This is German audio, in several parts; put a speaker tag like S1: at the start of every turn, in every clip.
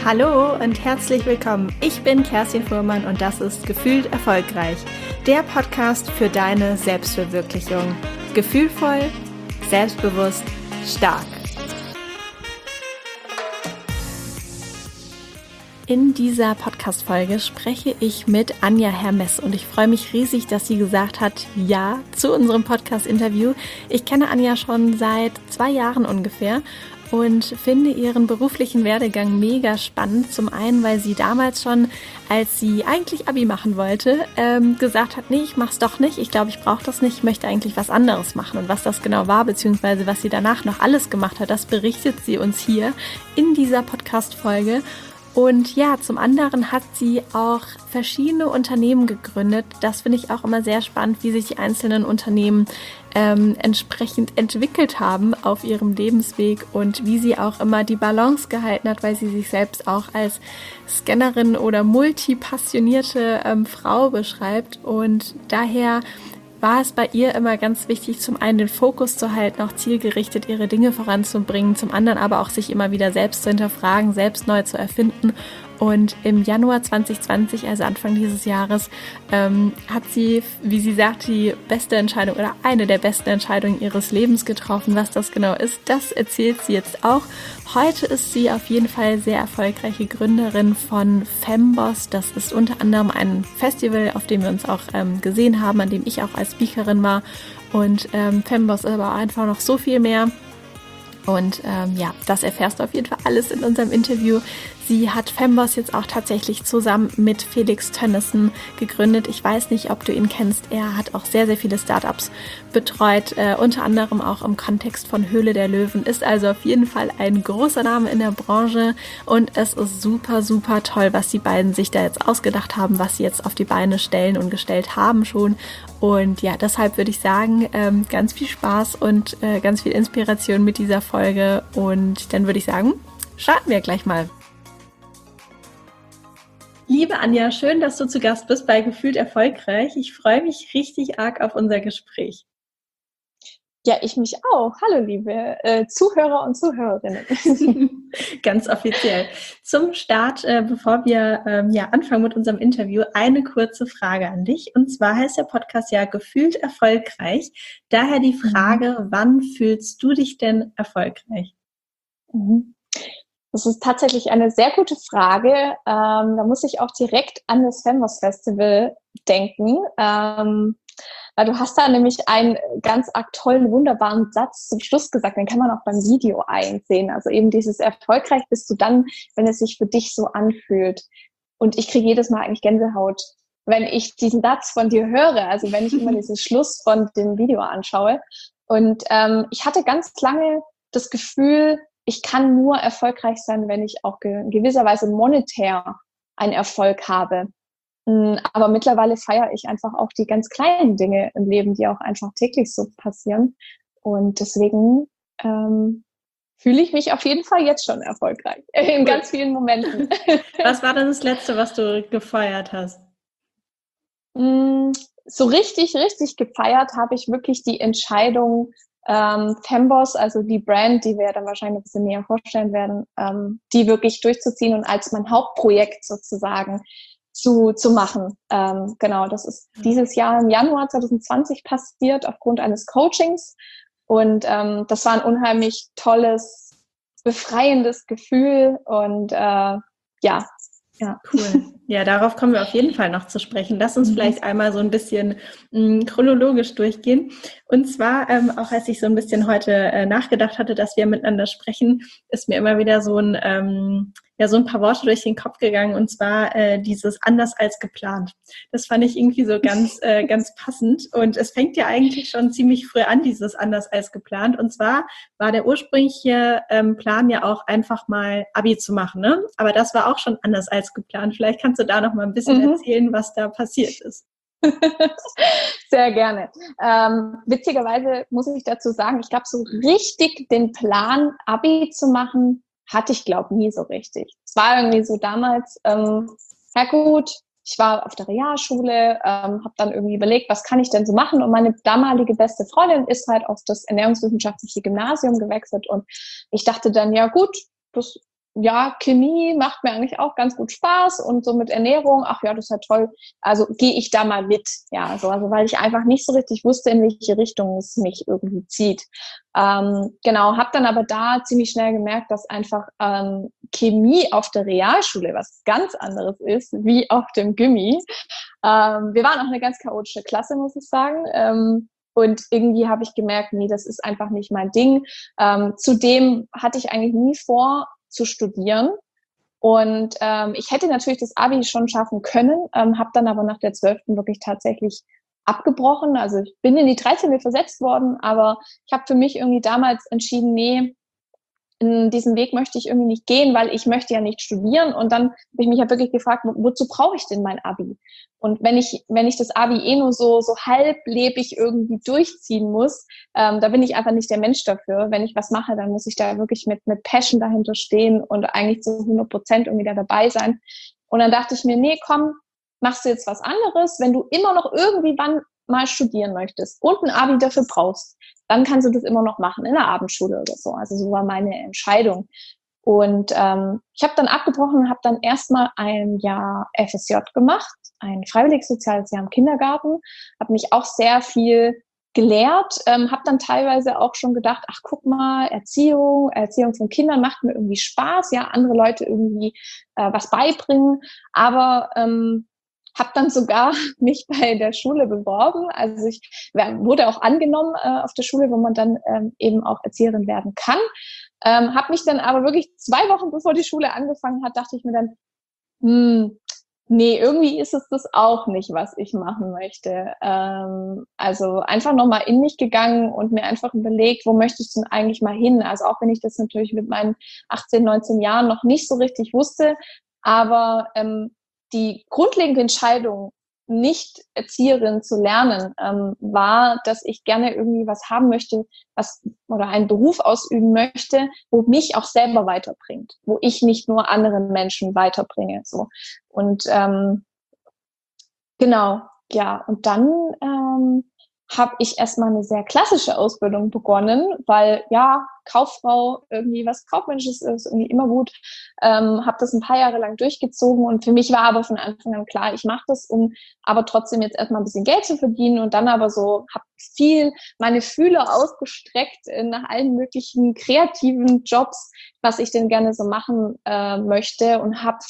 S1: Hallo und herzlich willkommen. Ich bin Kerstin Fuhrmann und das ist Gefühlt Erfolgreich, der Podcast für deine Selbstverwirklichung. Gefühlvoll, selbstbewusst, stark. In dieser Podcast-Folge spreche ich mit Anja Hermes und ich freue mich riesig, dass sie gesagt hat, ja, zu unserem Podcast-Interview. Ich kenne Anja schon seit 2 Jahren ungefähr und finde ihren beruflichen Werdegang mega spannend. Zum einen, weil sie damals schon, als sie eigentlich Abi machen wollte, gesagt hat, nee, ich mach's doch nicht. Ich glaube, ich brauche das nicht. Ich möchte eigentlich was anderes machen. Und was das genau war, beziehungsweise was sie danach noch alles gemacht hat, das berichtet sie uns hier in dieser Podcast-Folge. Und ja, zum anderen hat sie auch verschiedene Unternehmen gegründet. Das finde ich auch immer sehr spannend, wie sich die einzelnen Unternehmen entsprechend entwickelt haben auf ihrem Lebensweg und wie sie auch immer die Balance gehalten hat, weil sie sich selbst auch als Scannerin oder multipassionierte Frau beschreibt. Und daher war es bei ihr immer ganz wichtig, zum einen den Fokus zu halten, auch zielgerichtet ihre Dinge voranzubringen, zum anderen aber auch sich immer wieder selbst zu hinterfragen, selbst neu zu erfinden. Und im Januar 2020, also Anfang dieses Jahres, hat sie, wie sie sagt, die beste Entscheidung oder eine der besten Entscheidungen ihres Lebens getroffen. Was das genau ist, das erzählt sie jetzt auch. Heute ist sie auf jeden Fall sehr erfolgreiche Gründerin von Femboss. Das ist unter anderem ein Festival, auf dem wir uns auch gesehen haben, an dem ich auch als Speakerin war. Und Femboss ist aber einfach noch so viel mehr. Und ja, das erfährst du auf jeden Fall alles in unserem Interview. Sie hat Femboss jetzt auch tatsächlich zusammen mit Felix Tönnissen gegründet. Ich weiß nicht, ob du ihn kennst. Er hat auch sehr, sehr viele Startups betreut, unter anderem auch im Kontext von Höhle der Löwen. Ist also auf jeden Fall ein großer Name in der Branche und es ist super, super toll, was die beiden sich da jetzt ausgedacht haben, was sie jetzt auf die Beine stellen und gestellt haben schon. Und ja, deshalb würde ich sagen, ganz viel Spaß und ganz viel Inspiration mit dieser Folge. Und dann würde ich sagen, starten wir gleich mal. Liebe Anja, schön, dass du zu Gast bist bei Gefühlt Erfolgreich. Ich freue mich richtig arg auf unser Gespräch.
S2: Ja, ich mich auch. Hallo, liebe Zuhörer und Zuhörerinnen.
S1: Ganz offiziell. Zum Start, bevor wir anfangen mit unserem Interview, eine kurze Frage an dich. Und zwar heißt der Podcast ja Gefühlt Erfolgreich. Daher die Frage, wann fühlst du dich denn erfolgreich?
S2: Das ist tatsächlich eine sehr gute Frage. Da muss ich auch direkt an das Femboss Festival denken. Weil du hast da nämlich einen ganz tollen, wunderbaren Satz zum Schluss gesagt, den kann man auch beim Video einsehen. Also eben dieses erfolgreich bist du dann, wenn es sich für dich so anfühlt. Und ich kriege jedes Mal eigentlich Gänsehaut, wenn ich diesen Satz von dir höre, also wenn ich immer diesen Schluss von dem Video anschaue. Und ich hatte ganz lange das Gefühl, ich kann nur erfolgreich sein, wenn ich auch in gewisser Weise monetär einen Erfolg habe. Aber mittlerweile feiere ich einfach auch die ganz kleinen Dinge im Leben, die auch einfach täglich so passieren. Und deswegen fühle ich mich auf jeden Fall jetzt schon erfolgreich. In ganz vielen Momenten.
S1: Was war denn das Letzte, was du gefeiert hast?
S2: So richtig gefeiert habe ich wirklich die Entscheidung, Femboss, also die Brand, die wir dann wahrscheinlich ein bisschen näher vorstellen werden, die wirklich durchzuziehen und als mein Hauptprojekt sozusagen zu machen. Genau, das ist dieses Jahr im Januar 2020 passiert aufgrund eines Coachings und das war ein unheimlich tolles, befreiendes Gefühl und ja.
S1: Cool. Ja, darauf kommen wir auf jeden Fall noch zu sprechen. Lass uns vielleicht einmal so ein bisschen chronologisch durchgehen. Und zwar, auch als ich so ein bisschen heute nachgedacht hatte, dass wir miteinander sprechen, ist mir immer wieder so ein paar Worte durch den Kopf gegangen, und zwar dieses anders als geplant. Das fand ich irgendwie so ganz passend. Und es fängt ja eigentlich schon ziemlich früh an, dieses anders als geplant. Und zwar war der ursprüngliche Plan ja auch einfach mal Abi zu machen, ne? Aber das war auch schon anders als geplant. Vielleicht kannst du da noch mal ein bisschen erzählen, was da passiert ist.
S2: Sehr gerne. Witzigerweise muss ich dazu sagen, ich glaube, so richtig den Plan, Abi zu machen, hatte ich, glaube nie so richtig. Es war irgendwie so damals, ja gut, ich war auf der Realschule, habe dann irgendwie überlegt, was kann ich denn so machen? Und meine damalige beste Freundin ist halt auf das ernährungswissenschaftliche Gymnasium gewechselt und ich dachte dann, ja gut, das ja, Chemie macht mir eigentlich auch ganz gut Spaß und so mit Ernährung, ach ja, das ist ja toll. Also gehe ich da mal mit, ja, so, also weil ich einfach nicht so richtig wusste, in welche Richtung es mich irgendwie zieht. Genau, habe dann aber da ziemlich schnell gemerkt, dass einfach Chemie auf der Realschule was ganz anderes ist, wie auf dem Gymi. Wir waren auch eine ganz chaotische Klasse, muss ich sagen. Und irgendwie habe ich gemerkt, nee, das ist einfach nicht mein Ding. Zudem hatte ich eigentlich nie vor, zu studieren. Und ich hätte natürlich das Abi schon schaffen können, habe dann aber nach der 12. wirklich tatsächlich abgebrochen. Also ich bin in die 13. versetzt worden, aber ich habe für mich irgendwie damals entschieden, nee, in diesen Weg möchte ich irgendwie nicht gehen, weil ich möchte ja nicht studieren. Und dann habe ich mich ja wirklich gefragt, wozu brauche ich denn mein Abi? Und wenn ich das Abi nur so halblebig irgendwie durchziehen muss, da bin ich einfach nicht der Mensch dafür. Wenn ich was mache, dann muss ich da wirklich mit Passion dahinter stehen und eigentlich zu 100% irgendwie da dabei sein. Und dann dachte ich mir, nee, komm, machst du jetzt was anderes, wenn du immer noch irgendwie wann mal studieren möchtest und ein Abi dafür brauchst, dann kannst du das immer noch machen in der Abendschule oder so. Also so war meine Entscheidung. Und ich habe dann abgebrochen und habe dann erstmal ein Jahr FSJ gemacht, ein freiwilliges soziales Jahr im Kindergarten, habe mich auch sehr viel gelehrt, habe dann teilweise auch schon gedacht, ach guck mal, Erziehung von Kindern macht mir irgendwie Spaß, ja, andere Leute irgendwie was beibringen, aber habe dann sogar mich bei der Schule beworben. Also ich wurde auch angenommen auf der Schule, wo man dann eben auch Erzieherin werden kann. Habe mich dann aber wirklich 2 Wochen bevor die Schule angefangen hat, dachte ich mir dann, nee, irgendwie ist es das auch nicht, was ich machen möchte. Also einfach nochmal in mich gegangen und mir einfach überlegt, wo möchte ich denn eigentlich mal hin? Also auch wenn ich das natürlich mit meinen 18, 19 Jahren noch nicht so richtig wusste, aber die grundlegende Entscheidung, nicht Erzieherin zu lernen, war, dass ich gerne irgendwie was haben möchte, oder einen Beruf ausüben möchte, wo mich auch selber weiterbringt, wo ich nicht nur anderen Menschen weiterbringe. So. Und genau, ja, und dann habe ich erstmal eine sehr klassische Ausbildung begonnen, weil ja, Kauffrau, irgendwie was Kaufmännisches ist irgendwie immer gut. Habe das ein paar Jahre lang durchgezogen und für mich war aber von Anfang an klar, ich mache das, um aber trotzdem jetzt erstmal ein bisschen Geld zu verdienen und dann aber so habe viel meine Fühler ausgestreckt nach allen möglichen kreativen Jobs, was ich denn gerne so machen möchte und habe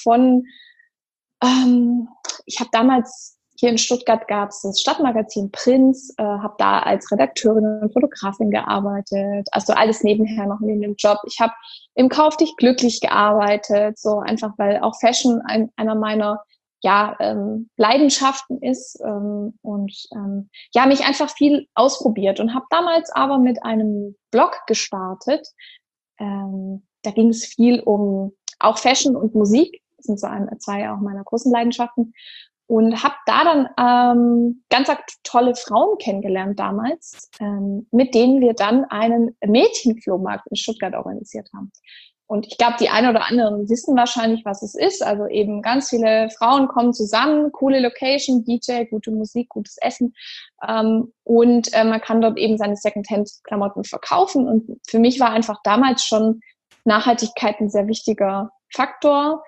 S2: ich habe damals hier in Stuttgart gab es das Stadtmagazin Prinz, habe da als Redakteurin und Fotografin gearbeitet, also alles nebenher noch neben dem Job. Ich habe im Kauf dich glücklich gearbeitet, so einfach, weil auch Fashion einer meiner Leidenschaften ist mich einfach viel ausprobiert und habe damals aber mit einem Blog gestartet. Da ging es viel um auch Fashion und Musik, das sind so zwei auch meiner großen Leidenschaften. Und habe da dann ganz tolle Frauen kennengelernt damals, mit denen wir dann einen Mädchenflohmarkt in Stuttgart organisiert haben. Und ich glaube, die einen oder anderen wissen wahrscheinlich, was es ist. Also eben ganz viele Frauen kommen zusammen, coole Location, DJ, gute Musik, gutes Essen. Und man kann dort eben seine Secondhand-Klamotten verkaufen. Und für mich war einfach damals schon Nachhaltigkeit ein sehr wichtiger Faktor.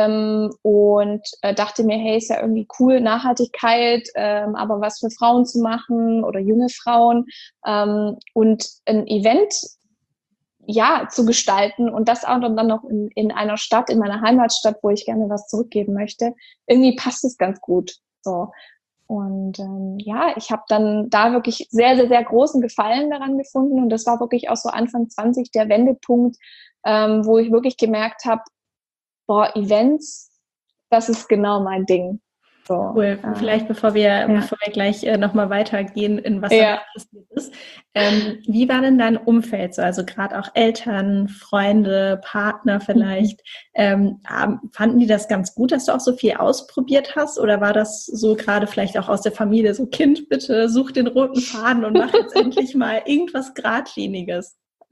S2: Dachte mir, hey, ist ja irgendwie cool, Nachhaltigkeit, aber was für Frauen zu machen oder junge Frauen und ein Event zu gestalten und das auch dann noch in einer Stadt, in meiner Heimatstadt, wo ich gerne was zurückgeben möchte. Irgendwie passt es ganz gut. So. Und ich habe dann da wirklich sehr, sehr, sehr großen Gefallen daran gefunden und das war wirklich auch so Anfang 20 der Wendepunkt, wo ich wirklich gemerkt habe, Events, das ist genau mein Ding. So,
S1: cool. Vielleicht bevor wir gleich nochmal weitergehen, in was da passiert ist. Wie war denn dein Umfeld so? Also gerade auch Eltern, Freunde, Partner vielleicht. Fanden die das ganz gut, dass du auch so viel ausprobiert hast? Oder war das so gerade vielleicht auch aus der Familie so, Kind, bitte such den roten Faden und mach jetzt endlich mal irgendwas Geradliniges?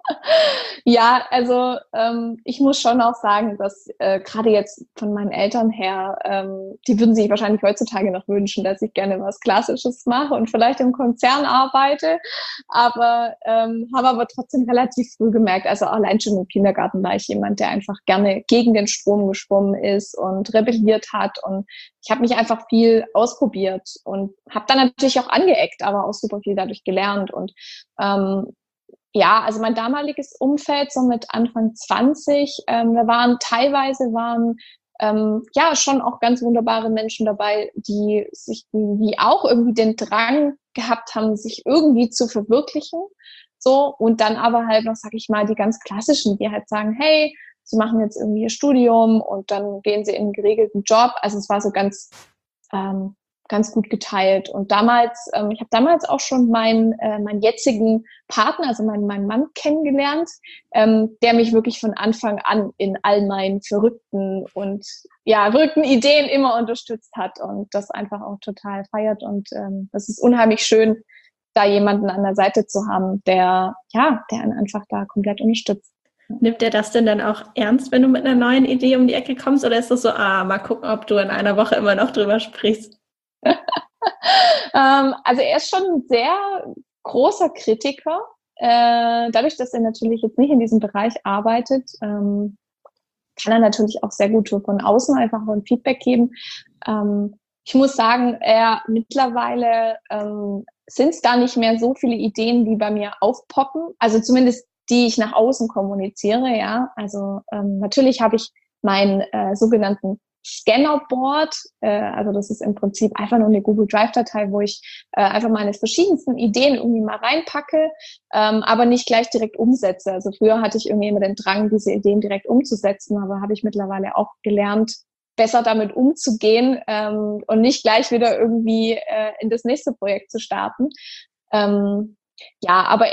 S2: Ja, also ich muss schon auch sagen, dass gerade jetzt von meinen Eltern her, die würden sich wahrscheinlich heutzutage noch wünschen, dass ich gerne was Klassisches mache und vielleicht im Konzern arbeite, aber habe aber trotzdem relativ früh gemerkt, also allein schon im Kindergarten war ich jemand, der einfach gerne gegen den Strom geschwommen ist und rebelliert hat, und ich habe mich einfach viel ausprobiert und habe dann natürlich auch angeeckt, aber auch super viel dadurch gelernt. Und ja, also mein damaliges Umfeld, so mit Anfang 20, da waren ja schon auch ganz wunderbare Menschen dabei, die auch irgendwie den Drang gehabt haben, sich irgendwie zu verwirklichen. So, und dann aber halt noch, sag ich mal, die ganz klassischen, die halt sagen, hey, sie machen jetzt irgendwie ihr Studium und dann gehen sie in einen geregelten Job. Also es war so ganz gut geteilt. Und damals, ich habe damals auch schon meinen jetzigen Partner, also meinen Mann kennengelernt, der mich wirklich von Anfang an in all meinen verrückten Ideen immer unterstützt hat und das einfach auch total feiert. Und das ist unheimlich schön, da jemanden an der Seite zu haben, der einen einfach da komplett unterstützt.
S1: Nimmt der das denn dann auch ernst, wenn du mit einer neuen Idee um die Ecke kommst? Oder ist das so, mal gucken, ob du in einer Woche immer noch drüber sprichst?
S2: Also er ist schon ein sehr großer Kritiker. Dadurch, dass er natürlich jetzt nicht in diesem Bereich arbeitet, kann er natürlich auch sehr gut von außen einfach ein Feedback geben. Ich muss sagen, mittlerweile sind es gar nicht mehr so viele Ideen, die bei mir aufpoppen. Also zumindest die ich nach außen kommuniziere, ja. Also natürlich habe ich meinen sogenannten Scannerboard, also das ist im Prinzip einfach nur eine Google Drive-Datei, wo ich einfach meine verschiedensten Ideen irgendwie mal reinpacke, aber nicht gleich direkt umsetze. Also früher hatte ich irgendwie immer den Drang, diese Ideen direkt umzusetzen, aber habe ich mittlerweile auch gelernt, besser damit umzugehen und nicht gleich wieder irgendwie in das nächste Projekt zu starten. Ja, aber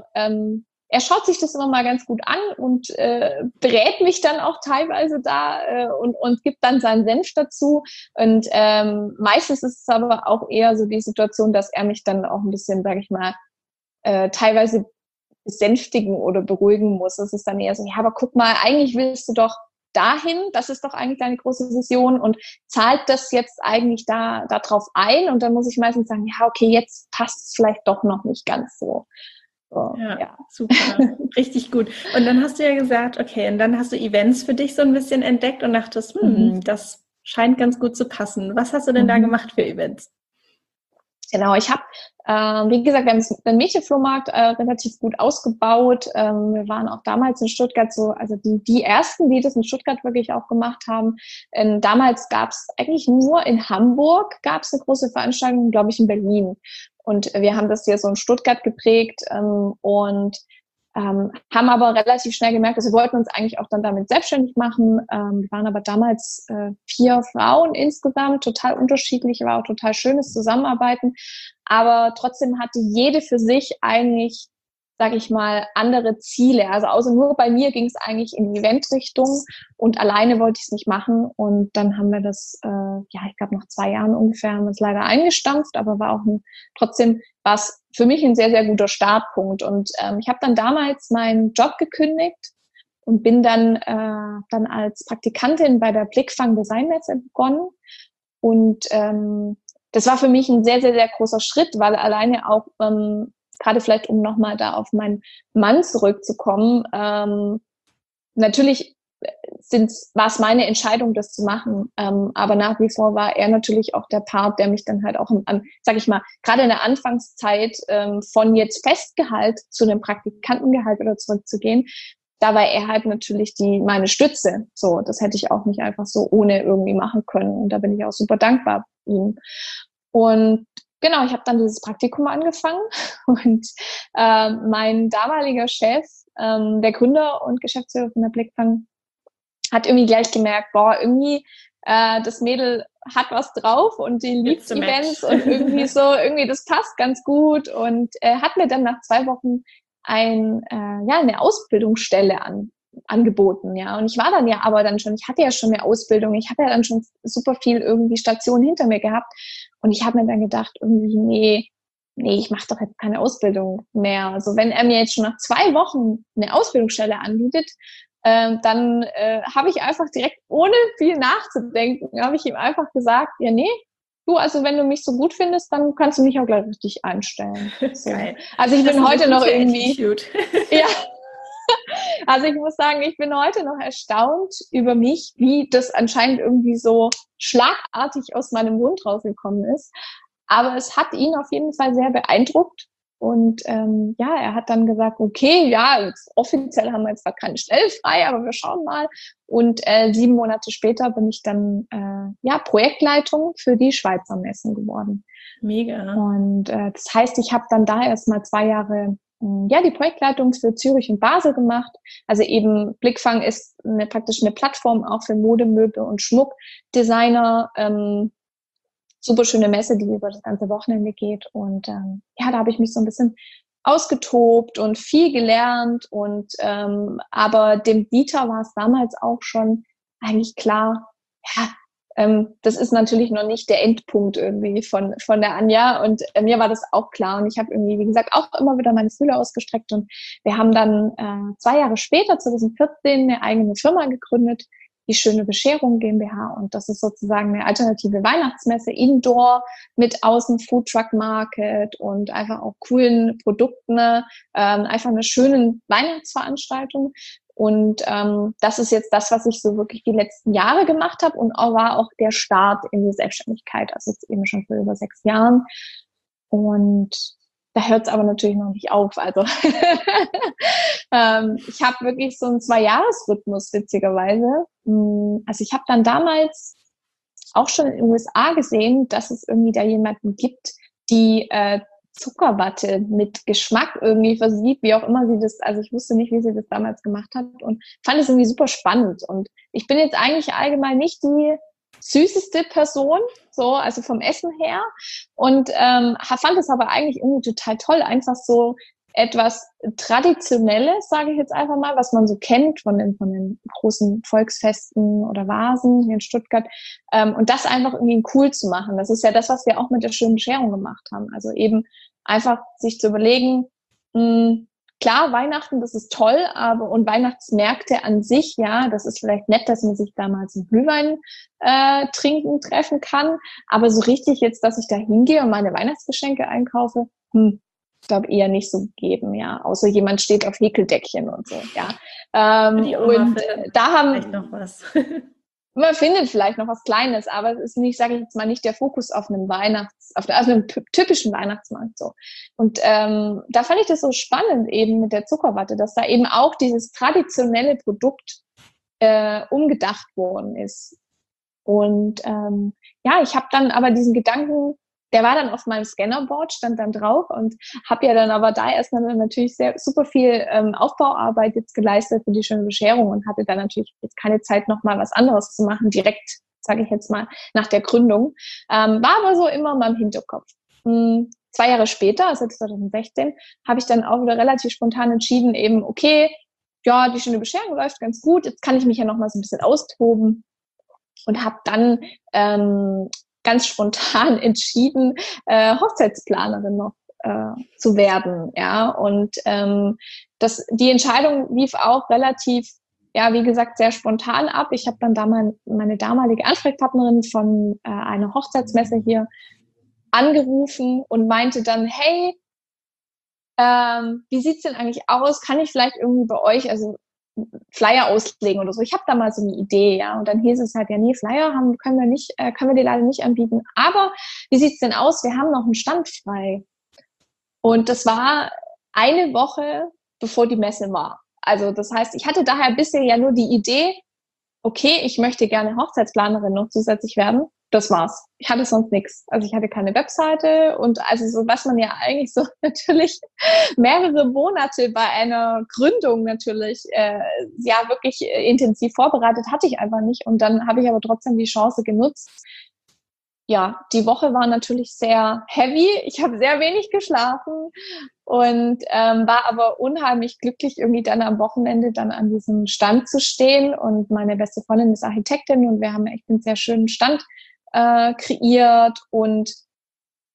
S2: er schaut sich das immer mal ganz gut an und berät mich dann auch teilweise da und gibt dann seinen Senf dazu. Und meistens ist es aber auch eher so die Situation, dass er mich dann auch ein bisschen, sage ich mal, teilweise besänftigen oder beruhigen muss. Es ist dann eher so, ja, aber guck mal, eigentlich willst du doch dahin, das ist doch eigentlich deine große Vision, und zahlt das jetzt eigentlich da drauf ein? Und dann muss ich meistens sagen, ja, okay, jetzt passt es vielleicht doch noch nicht ganz so.
S1: So, ja, super, richtig gut. Und dann hast du ja gesagt, okay, und dann hast du Events für dich so ein bisschen entdeckt und dachtest, das scheint ganz gut zu passen. Was hast du denn da gemacht für Events?
S2: Genau, ich habe, wie gesagt, wir haben den Mädchenflohmarkt relativ gut ausgebaut. Wir waren auch damals in Stuttgart so, also die ersten, die das in Stuttgart wirklich auch gemacht haben. Damals gab es eigentlich nur in Hamburg, gab es eine große Veranstaltung, glaube ich, in Berlin. Und wir haben das hier so in Stuttgart geprägt und haben aber relativ schnell gemerkt, dass wir wollten uns eigentlich auch dann damit selbstständig machen. Wir waren aber damals 4 Frauen insgesamt, total unterschiedlich, war auch total schönes Zusammenarbeiten. Aber trotzdem hatte jede für sich eigentlich, sage ich mal, andere Ziele. Also außer nur bei mir ging es eigentlich in die Eventrichtung und alleine wollte ich es nicht machen. Und dann haben wir das, ich glaube nach 2 Jahren ungefähr, haben wir es leider eingestampft, aber trotzdem war es für mich ein sehr, sehr guter Startpunkt. Und ich habe dann damals meinen Job gekündigt und bin dann als Praktikantin bei der Blickfang Designmesse begonnen. Und das war für mich ein sehr, sehr, sehr großer Schritt, weil alleine auch gerade vielleicht, um nochmal da auf meinen Mann zurückzukommen, natürlich war es meine Entscheidung, das zu machen. Aber nach wie vor war er natürlich auch der Part, der mich dann halt auch, sag ich mal, gerade in der Anfangszeit von jetzt Festgehalt zu einem Praktikantengehalt oder zurückzugehen, da war er halt natürlich meine Stütze. So, das hätte ich auch nicht einfach so ohne irgendwie machen können. Und da bin ich auch super dankbar ihm. Und genau, ich habe dann dieses Praktikum angefangen und mein damaliger Chef, der Gründer und Geschäftsführer von der Blickfang, hat irgendwie gleich gemerkt, irgendwie das Mädel hat was drauf und die liebt Events und irgendwie das passt ganz gut, und hat mir dann nach 2 Wochen eine Ausbildungsstelle angeboten, ja. Und ich war dann ich hatte ja schon eine Ausbildung, ich habe ja dann schon super viel irgendwie Stationen hinter mir gehabt, und ich habe mir dann gedacht, irgendwie, nee, nee, ich mache doch jetzt keine Ausbildung mehr. Also wenn er mir jetzt schon nach 2 Wochen eine Ausbildungsstelle anbietet, dann habe ich einfach direkt, ohne viel nachzudenken, habe ich ihm einfach gesagt, ja, nee, du, also wenn du mich so gut findest, dann kannst du mich auch gleich richtig einstellen. So.
S1: Geil.
S2: Also ich bin heute noch irgendwie, ja, also ich muss sagen, ich bin heute noch erstaunt über mich, wie das anscheinend irgendwie so schlagartig aus meinem Mund rausgekommen ist. Aber es hat ihn auf jeden Fall sehr beeindruckt. Und ja, er hat dann gesagt, okay, ja, jetzt, offiziell haben wir jetzt zwar keine Stelle frei, aber wir schauen mal. Und 7 Monate später bin ich dann ja Projektleitung für die Schweizer Messen geworden.
S1: Mega.
S2: Und das heißt, ich habe dann da erstmal 2 Jahre ja die Projektleitung für Zürich und Basel gemacht. Also eben Blickfang ist praktisch eine Plattform auch für Modemöbel und Schmuckdesigner. Super schöne Messe, die über das ganze Wochenende geht. Und ja, da habe ich mich so ein bisschen ausgetobt und viel gelernt. Und aber dem Dieter war es damals auch schon eigentlich klar, ja, das ist natürlich noch nicht der Endpunkt irgendwie von der Anja. Und mir war das auch klar. Und ich habe irgendwie, wie gesagt, auch immer wieder meine Fühler ausgestreckt. Und wir haben dann 2 Jahre später, 2014, eine eigene Firma gegründet, die Schöne Bescherung GmbH. Und das ist sozusagen eine alternative Weihnachtsmesse, Indoor, mit außen Foodtruck Market und einfach auch coolen Produkten, einfach eine schöne Weihnachtsveranstaltung. Und das ist jetzt das, was ich so wirklich die letzten Jahre gemacht habe und war auch der Start in die Selbstständigkeit, also jetzt eben schon vor über 6 Jahren. Und da hört es aber natürlich noch nicht auf. Also ich habe wirklich so einen 2-Jahres-Rhythmus, witzigerweise. Also ich habe dann damals auch schon in den USA gesehen, dass es irgendwie da jemanden gibt, die Zuckerwatte mit Geschmack irgendwie versieht, wie auch immer sie das, also ich wusste nicht, wie sie das damals gemacht hat und fand es irgendwie super spannend. Und ich bin jetzt eigentlich allgemein nicht die süßeste Person, so, also vom Essen her, und fand es aber eigentlich irgendwie total toll, einfach so etwas Traditionelles, sage ich jetzt einfach mal, was man so kennt von den großen Volksfesten oder Vasen hier in Stuttgart, und das einfach irgendwie cool zu machen. Das ist ja das, was wir auch mit der Schönen Bescherung gemacht haben. Also eben einfach sich zu überlegen, klar, Weihnachten, das ist toll, aber und Weihnachtsmärkte an sich, ja, das ist vielleicht nett, dass man sich da mal zum Glühwein trinken treffen kann, aber so richtig jetzt, dass ich da hingehe und meine Weihnachtsgeschenke einkaufe, ich glaube eher nicht so gegeben, ja, außer jemand steht auf Häkeldeckchen und so, ja. Und da haben
S1: noch was.
S2: Man findet vielleicht noch was Kleines, aber es ist nicht, sage ich jetzt mal, nicht der Fokus auf einem also einem typischen Weihnachtsmarkt so. Und da fand ich das so spannend eben mit der Zuckerwatte, dass da eben auch dieses traditionelle Produkt umgedacht worden ist. Und ja, ich habe dann aber diesen Gedanken, der war dann auf meinem Scannerboard, stand dann drauf und habe ja dann aber da erstmal natürlich super viel Aufbauarbeit jetzt geleistet für die Schöne Bescherung und hatte dann natürlich jetzt keine Zeit, nochmal was anderes zu machen, direkt, sage ich jetzt mal, nach der Gründung. War aber so immer in meinem Hinterkopf. 2 Jahre später, also 2016, habe ich dann auch wieder relativ spontan entschieden, eben, okay, ja, die Schöne Bescherung läuft ganz gut, jetzt kann ich mich ja nochmal so ein bisschen austoben und habe dann ganz spontan entschieden, Hochzeitsplanerin noch zu werden, ja, und die Entscheidung lief auch relativ, ja, wie gesagt, sehr spontan ab. Ich habe dann meine damalige Ansprechpartnerin von einer Hochzeitsmesse hier angerufen und meinte dann, hey, wie sieht's denn eigentlich aus? Kann ich vielleicht irgendwie bei euch, also Flyer auslegen oder so. Ich habe da mal so eine Idee, ja. Und dann hieß es halt, ja, nee, Flyer können wir dir leider nicht anbieten. Aber wie sieht's denn aus? Wir haben noch einen Stand frei. Und das war eine Woche, bevor die Messe war. Also das heißt, ich hatte daher bisher ja nur die Idee, okay, ich möchte gerne Hochzeitsplanerin noch zusätzlich werden. Das war's. Ich hatte sonst nichts. Also ich hatte keine Webseite und also so, was man ja eigentlich so natürlich mehrere Monate bei einer Gründung natürlich ja wirklich intensiv vorbereitet, hatte ich einfach nicht. Und dann habe ich aber trotzdem die Chance genutzt. Ja, die Woche war natürlich sehr heavy. Ich habe sehr wenig geschlafen und war aber unheimlich glücklich, irgendwie dann am Wochenende dann an diesem Stand zu stehen. Und meine beste Freundin ist Architektin und wir haben echt einen sehr schönen Stand kreiert und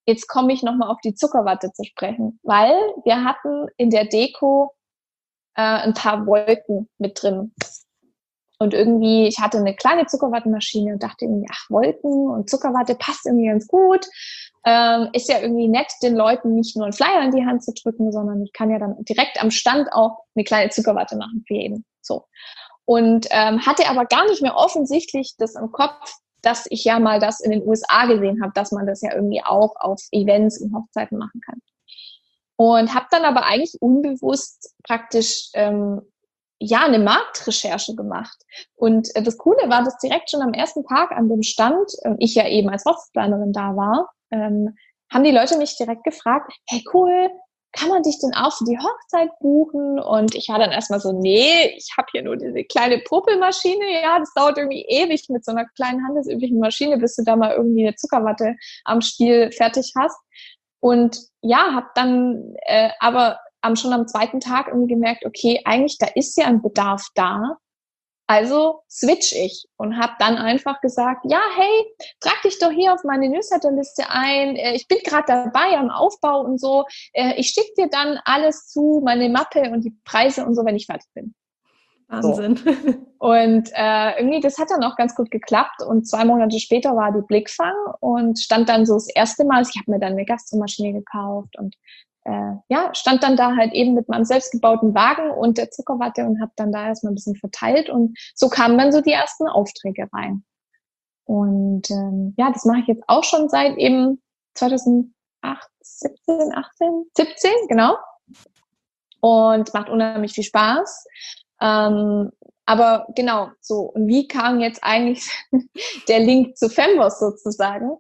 S2: jetzt komme ich nochmal auf die Zuckerwatte zu sprechen, weil wir hatten in der Deko ein paar Wolken mit drin. Und irgendwie, ich hatte eine kleine Zuckerwattenmaschine und dachte irgendwie, ach, Wolken und Zuckerwatte passt irgendwie ganz gut. Ist ja irgendwie nett, den Leuten nicht nur einen Flyer in die Hand zu drücken, sondern ich kann ja dann direkt am Stand auch eine kleine Zuckerwatte machen für jeden. So. Und hatte aber gar nicht mehr offensichtlich das im Kopf, dass ich ja mal das in den USA gesehen habe, dass man das ja irgendwie auch auf Events und Hochzeiten machen kann. Und habe dann aber eigentlich unbewusst praktisch eine Marktrecherche gemacht. Und das Coole war, dass direkt schon am ersten Tag an dem Stand, ich ja eben als Hochzeitsplanerin da war, haben die Leute mich direkt gefragt, hey cool, kann man dich denn auch für die Hochzeit buchen? Und ich war dann erstmal so, nee, ich habe hier nur diese kleine Popelmaschine, ja, das dauert irgendwie ewig mit so einer kleinen handelsüblichen Maschine, bis du da mal irgendwie eine Zuckerwatte am Stiel fertig hast. Und ja, habe dann aber schon am zweiten Tag irgendwie gemerkt, okay, eigentlich da ist ja ein Bedarf da. Also switch ich und habe dann einfach gesagt, ja, hey, trag dich doch hier auf meine Newsletterliste ein. Ich bin gerade dabei am Aufbau und so. Ich schicke dir dann alles zu, meine Mappe und die Preise und so, wenn ich fertig bin.
S1: Wahnsinn.
S2: So. Und irgendwie, das hat dann auch ganz gut geklappt. Und 2 Monate später war die Blickfang und stand dann so das erste Mal, ich habe mir dann eine Gastromaschine gekauft und stand dann da halt eben mit meinem selbstgebauten Wagen und der Zuckerwatte und habe dann da erstmal ein bisschen verteilt und so kamen dann so die ersten Aufträge rein. Und das mache ich jetzt auch schon seit eben 2017, genau. Und macht unheimlich viel Spaß. Aber genau, so. Und wie kam jetzt eigentlich der Link zu Femboss sozusagen?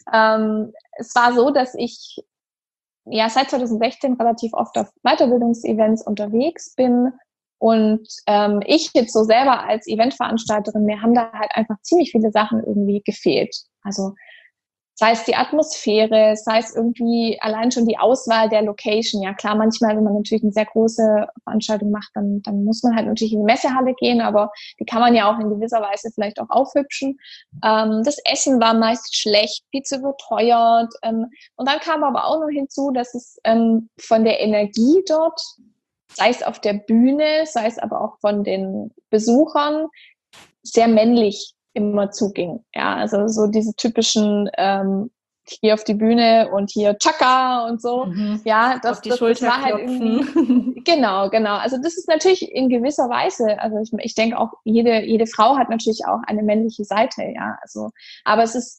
S2: Es war so, dass ich seit 2016 relativ oft auf Weiterbildungsevents unterwegs bin und ich jetzt so selber als Eventveranstalterin, mir haben da halt einfach ziemlich viele Sachen irgendwie gefehlt. Also sei es die Atmosphäre, sei es irgendwie allein schon die Auswahl der Location. Ja klar, manchmal, wenn man natürlich eine sehr große Veranstaltung macht, dann muss man halt natürlich in die Messehalle gehen, aber die kann man ja auch in gewisser Weise vielleicht auch aufhübschen. Das Essen war meist schlecht, viel zu überteuert. Und dann kam aber auch noch hinzu, dass es von der Energie dort, sei es auf der Bühne, sei es aber auch von den Besuchern, sehr männlich immer zuging. Ja, also so diese typischen hier auf die Bühne und hier Chaka und so.
S1: Mhm.
S2: Ja,
S1: das war halt
S2: irgendwie. Genau. Also das ist natürlich in gewisser Weise, also ich denke auch, jede Frau hat natürlich auch eine männliche Seite, ja. Also, aber es ist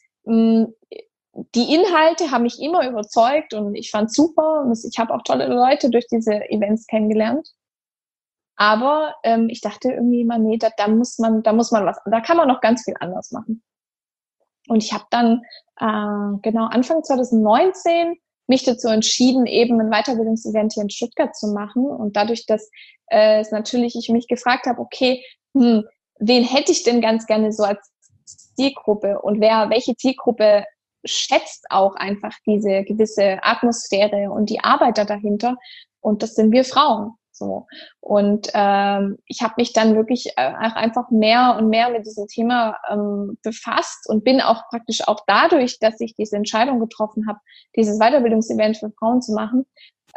S2: die Inhalte haben mich immer überzeugt und ich fand super. Und ich habe auch tolle Leute durch diese Events kennengelernt. Aber ich dachte irgendwie immer, nee, da muss man was, da kann man noch ganz viel anders machen. Und ich habe dann Anfang 2019 mich dazu entschieden, eben ein Weiterbildungsevent hier in Stuttgart zu machen. Und dadurch, dass ich mich gefragt habe, okay, wen hätte ich denn ganz gerne so als Zielgruppe und welche Zielgruppe schätzt auch einfach diese gewisse Atmosphäre und die Arbeit da dahinter. Und das sind wir Frauen. So. Und ich habe mich dann wirklich auch einfach mehr und mehr mit diesem Thema befasst und bin auch praktisch auch dadurch, dass ich diese Entscheidung getroffen habe, dieses Weiterbildungsevent für Frauen zu machen,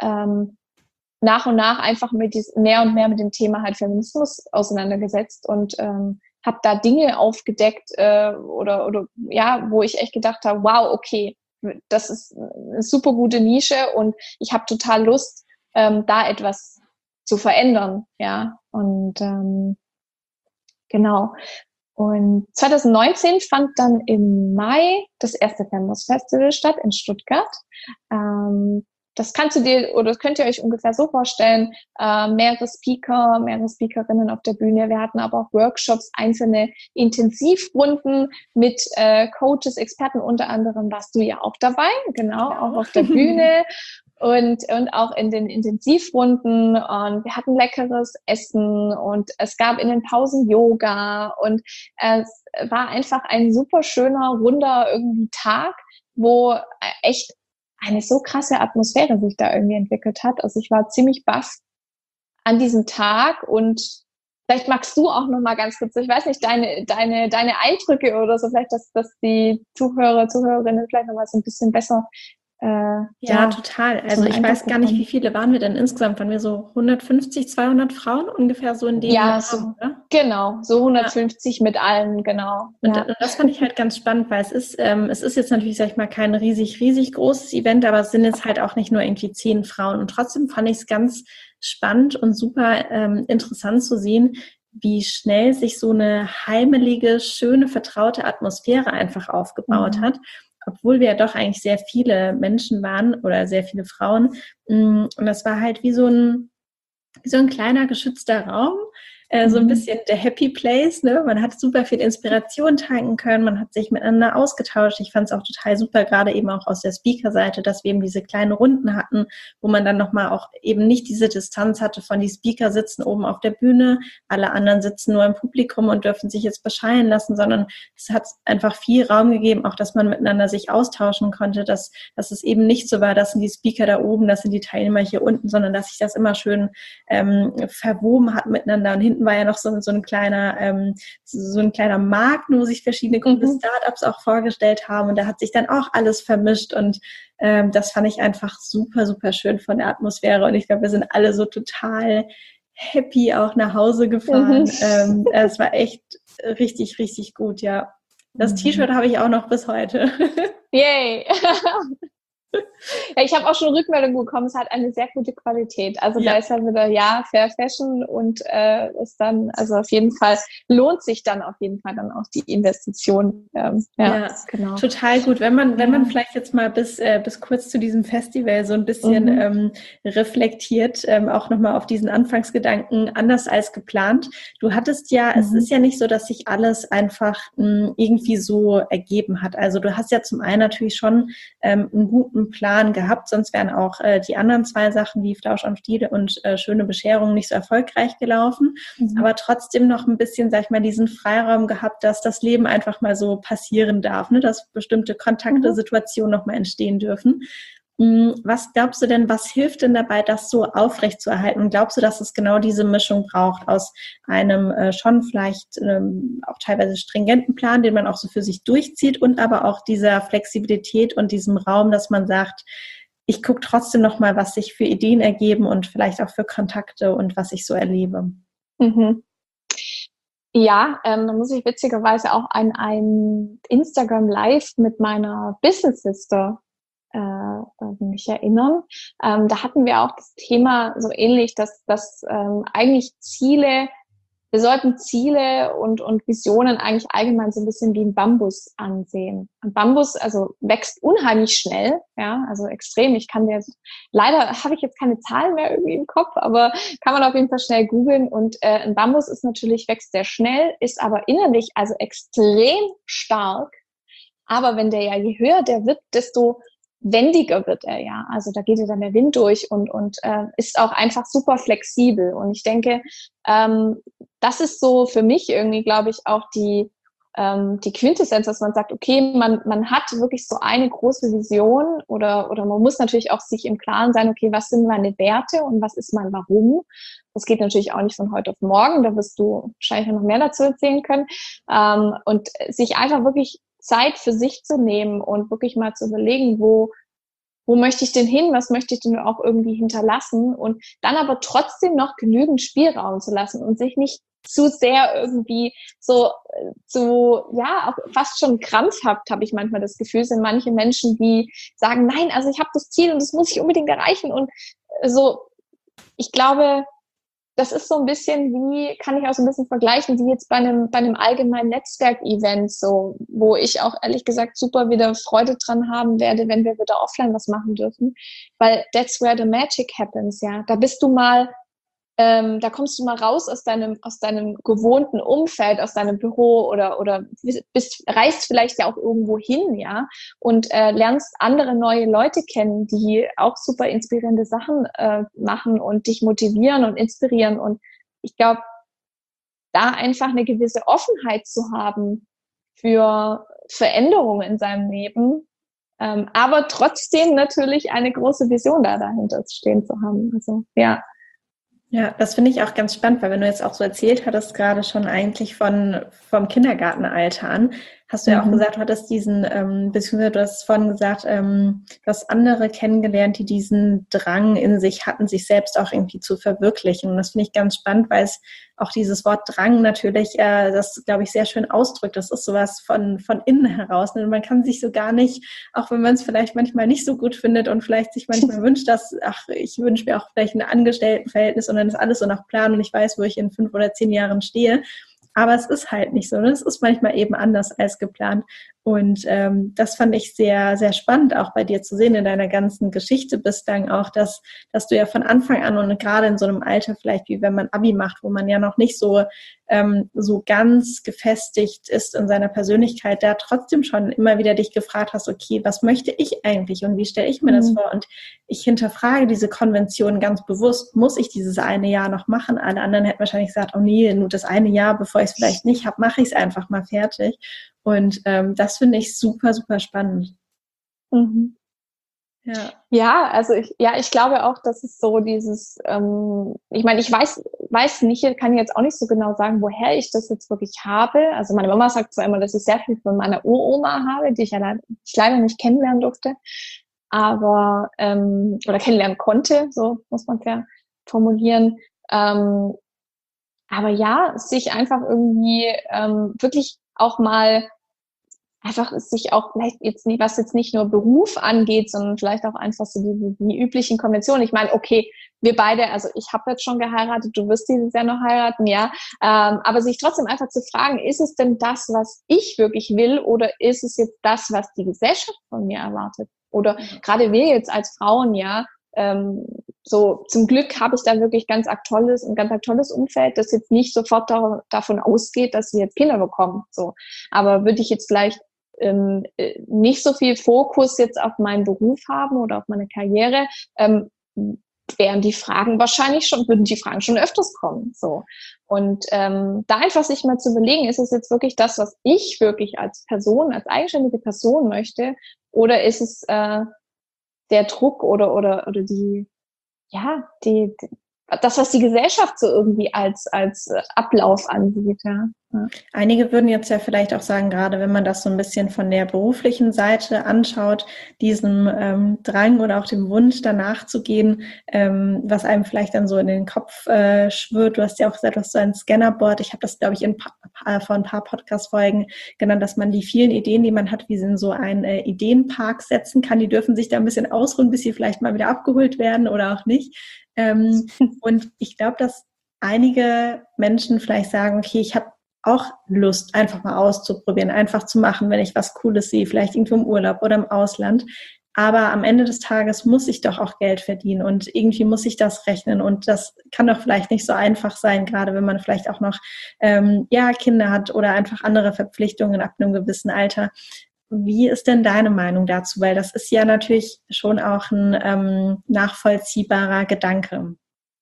S2: nach und nach einfach mehr und mehr mit dem Thema halt Feminismus auseinandergesetzt und habe da Dinge aufgedeckt wo ich echt gedacht habe, wow, okay, das ist eine super gute Nische und ich habe total Lust, da etwas zu verändern, ja, und genau. Und 2019 fand dann im Mai das erste Femboss Festival statt in Stuttgart. Das könnt ihr euch ungefähr so vorstellen, mehrere Speakerinnen auf der Bühne. Wir hatten aber auch Workshops, einzelne Intensivrunden mit Coaches, Experten, unter anderem warst du ja auch dabei, genau. Auch auf der Bühne. Und auch in den Intensivrunden und wir hatten leckeres Essen und es gab in den Pausen Yoga und es war einfach ein super schöner, runder irgendwie Tag, wo echt eine so krasse Atmosphäre sich da irgendwie entwickelt hat. Also ich war ziemlich baff an diesem Tag und vielleicht magst du auch noch mal ganz kurz, ich weiß nicht, deine Eindrücke oder so, vielleicht, dass die Zuhörerinnen vielleicht noch mal so ein bisschen besser
S1: Ja, total. Also ich weiß gar nicht, wie viele waren wir denn insgesamt? Waren wir so 150, 200 Frauen ungefähr so in dem
S2: Ja,
S1: Raum, oder?
S2: genau, so 150 mit allen, genau.
S1: Und
S2: Ja.
S1: das fand ich halt ganz spannend, weil es ist jetzt natürlich, sag ich mal, kein riesig großes Event, aber es sind jetzt halt auch nicht nur irgendwie 10 Frauen. Und trotzdem fand ich es ganz spannend und super interessant zu sehen, wie schnell sich so eine heimelige, schöne, vertraute Atmosphäre einfach aufgebaut hat. Obwohl wir ja doch eigentlich sehr viele Menschen waren oder sehr viele Frauen. Und das war halt wie so ein kleiner geschützter Raum, so ein bisschen der Happy Place, ne? Man hat super viel Inspiration tanken können, man hat sich miteinander ausgetauscht. Ich fand es auch total super, gerade eben auch aus der Speaker-Seite, dass wir eben diese kleinen Runden hatten, wo man dann nochmal auch eben nicht diese Distanz hatte von die Speaker sitzen oben auf der Bühne, alle anderen sitzen nur im Publikum und dürfen sich jetzt beschallen lassen, sondern es hat einfach viel Raum gegeben, auch dass man miteinander sich austauschen konnte, dass es eben nicht so war, das sind die Speaker da oben, das sind die Teilnehmer hier unten, sondern dass sich das immer schön verwoben hat miteinander. Und hinten war ja noch so ein kleiner Markt, wo sich verschiedene coole Startups auch vorgestellt haben. Und da hat sich dann auch alles vermischt. Und das fand ich einfach super, super schön von der Atmosphäre. Und ich glaube, wir sind alle so total happy auch nach Hause gefahren. Es war echt richtig, richtig gut, ja. Das T-Shirt habe ich auch noch bis heute.
S2: Yay! Ja, ich habe auch schon Rückmeldungen bekommen, es hat eine sehr gute Qualität. Also da ist ja wieder, Fair Fashion und ist dann, also auf jeden Fall, lohnt sich dann auf jeden Fall dann auch die Investition.
S1: Genau. Total gut. Wenn man vielleicht jetzt mal bis kurz zu diesem Festival so ein bisschen reflektiert, auch nochmal auf diesen Anfangsgedanken, anders als geplant. Du hattest es ist ja nicht so, dass sich alles einfach irgendwie so ergeben hat. Also du hast ja zum einen natürlich schon einen guten Plan gehabt, sonst wären auch die anderen 2 Sachen wie Flausch am Stiel und Schöne Bescherung nicht so erfolgreich gelaufen, aber trotzdem noch ein bisschen, sag ich mal, diesen Freiraum gehabt, dass das Leben einfach mal so passieren darf, ne? Dass bestimmte Kontakte, Situationen noch mal entstehen dürfen. Was glaubst du denn, was hilft denn dabei, das so aufrechtzuerhalten? Und glaubst du, dass es genau diese Mischung braucht aus einem schon vielleicht auch teilweise stringenten Plan, den man auch so für sich durchzieht und aber auch dieser Flexibilität und diesem Raum, dass man sagt, ich gucke trotzdem noch mal, was sich für Ideen ergeben und vielleicht auch für Kontakte und was ich so erlebe?
S2: Ja, da muss ich witzigerweise auch an ein Instagram Live mit meiner Business Sister mich erinnern. Da hatten wir auch das Thema so ähnlich, dass eigentlich wir sollten Ziele und Visionen eigentlich allgemein so ein bisschen wie ein Bambus ansehen. Ein Bambus, also wächst unheimlich schnell, ja, also extrem. Leider habe ich jetzt keine Zahlen mehr irgendwie im Kopf, aber kann man auf jeden Fall schnell googeln. Und ein Bambus wächst sehr schnell, ist aber innerlich also extrem stark. Aber wenn je höher der wird, desto wendiger wird er ja. Also da geht ja dann der Wind durch und ist auch einfach super flexibel. Und ich denke, das ist so für mich irgendwie, glaube ich, auch die Quintessenz, dass man sagt, okay, man hat wirklich so eine große Vision oder man muss natürlich auch sich im Klaren sein, okay, was sind meine Werte und was ist mein Warum? Das geht natürlich auch nicht von heute auf morgen, da wirst du wahrscheinlich noch mehr dazu erzählen können. Und sich einfach wirklich Zeit für sich zu nehmen und wirklich mal zu überlegen, wo möchte ich denn hin, was möchte ich denn auch irgendwie hinterlassen und dann aber trotzdem noch genügend Spielraum zu lassen und sich nicht zu sehr irgendwie auch fast schon krampfhaft, habe ich manchmal das Gefühl, sind manche Menschen, die sagen, nein, also ich habe das Ziel und das muss ich unbedingt erreichen und so, ich glaube, das ist so ein bisschen kann ich auch so ein bisschen vergleichen, wie jetzt bei einem allgemeinen Netzwerkevent, so, wo ich auch ehrlich gesagt super wieder Freude dran haben werde, wenn wir wieder offline was machen dürfen, weil that's where the magic happens, ja. Da kommst du mal raus aus deinem gewohnten Umfeld, aus deinem Büro oder reist vielleicht ja auch irgendwo hin, ja, und lernst andere neue Leute kennen, die auch super inspirierende Sachen machen und dich motivieren und inspirieren. Und ich glaube, da einfach eine gewisse Offenheit zu haben für Veränderungen in seinem Leben, aber trotzdem natürlich eine große Vision dahinter stehen zu haben. Also, ja.
S1: Ja, das finde ich auch ganz spannend, weil wenn du jetzt auch so erzählt hattest, gerade schon eigentlich vom Kindergartenalter an, hast du ja auch gesagt, du hattest beziehungsweise du hast vorhin gesagt, du hast andere kennengelernt, die diesen Drang in sich hatten, sich selbst auch irgendwie zu verwirklichen. Und das finde ich ganz spannend, weil es auch dieses Wort Drang natürlich, das, glaube ich, sehr schön ausdrückt. Das ist sowas von innen heraus. Und man kann sich so gar nicht, auch wenn man es vielleicht manchmal nicht so gut findet und vielleicht sich manchmal wünscht, ich wünsche mir auch vielleicht ein Angestelltenverhältnis und dann ist alles so nach Plan und ich weiß, wo ich in 5 oder 10 Jahren stehe. Aber es ist halt nicht so. Ne? Es ist manchmal eben anders als geplant. Und das fand ich sehr, sehr spannend, auch bei dir zu sehen in deiner ganzen Geschichte bislang auch, dass du ja von Anfang an und gerade in so einem Alter vielleicht, wie wenn man Abi macht, wo man ja noch nicht so ganz gefestigt ist in seiner Persönlichkeit, da trotzdem schon immer wieder dich gefragt hast, okay, was möchte ich eigentlich und wie stelle ich mir das vor? Und ich hinterfrage diese Konvention ganz bewusst, muss ich dieses eine Jahr noch machen? Alle anderen hätten wahrscheinlich gesagt, oh nee, nur das eine Jahr, bevor ich es vielleicht nicht habe, mache ich es einfach mal fertig. Und das finde ich super, super spannend.
S2: Mhm. Ja, also ich glaube auch, dass es so dieses, ich meine, ich weiß nicht, kann jetzt auch nicht so genau sagen, woher ich das jetzt wirklich habe. Also meine Mama sagt zwar immer, dass ich sehr viel von meiner Uroma habe, die ich leider nicht kennenlernen durfte, aber oder kennenlernen konnte, so muss man es ja formulieren. Aber ja, sich einfach irgendwie wirklich auch mal einfach sich auch vielleicht jetzt nicht, was jetzt nicht nur Beruf angeht, sondern vielleicht auch einfach so die üblichen Konventionen. Ich meine, okay, wir beide, also ich habe jetzt schon geheiratet, du wirst dieses Jahr noch heiraten, ja, aber sich trotzdem einfach zu fragen, ist es denn das, was ich wirklich will oder ist es jetzt das, was die Gesellschaft von mir erwartet? Oder gerade wir jetzt als Frauen, ja, so zum Glück habe ich da wirklich ganz tolles Umfeld, das jetzt nicht sofort davon ausgeht, dass sie jetzt Kinder bekommen. So, aber würde ich jetzt vielleicht nicht so viel Fokus jetzt auf meinen Beruf haben oder auf meine Karriere, würden die Fragen schon öfters kommen. So. Und da einfach sich mal zu überlegen, ist es jetzt wirklich das, was ich wirklich als Person, als eigenständige Person möchte, oder ist es der Druck oder das, was die Gesellschaft so irgendwie als Ablauf ansieht, ja.
S1: Einige würden jetzt ja vielleicht auch sagen, gerade wenn man das so ein bisschen von der beruflichen Seite anschaut, diesem Drang oder auch dem Wunsch danach zu gehen, was einem vielleicht dann so in den Kopf schwirrt. Du hast ja auch gesagt, du hast so ein Scannerboard. Ich habe das, glaube ich, vor ein paar Podcast-Folgen genannt, dass man die vielen Ideen, die man hat, wie sie in so einen Ideenpark setzen kann. Die dürfen sich da ein bisschen ausruhen, bis sie vielleicht mal wieder abgeholt werden oder auch nicht. Und ich glaube, dass einige Menschen vielleicht sagen, okay, ich habe auch Lust, einfach mal auszuprobieren, einfach zu machen, wenn ich was Cooles sehe, vielleicht irgendwo im Urlaub oder im Ausland. Aber am Ende des Tages muss ich doch auch Geld verdienen und irgendwie muss ich das rechnen und das kann doch vielleicht nicht so einfach sein, gerade wenn man vielleicht auch noch Kinder hat oder einfach andere Verpflichtungen ab einem gewissen Alter. Wie ist denn deine Meinung dazu? Weil das ist ja natürlich schon auch ein nachvollziehbarer Gedanke.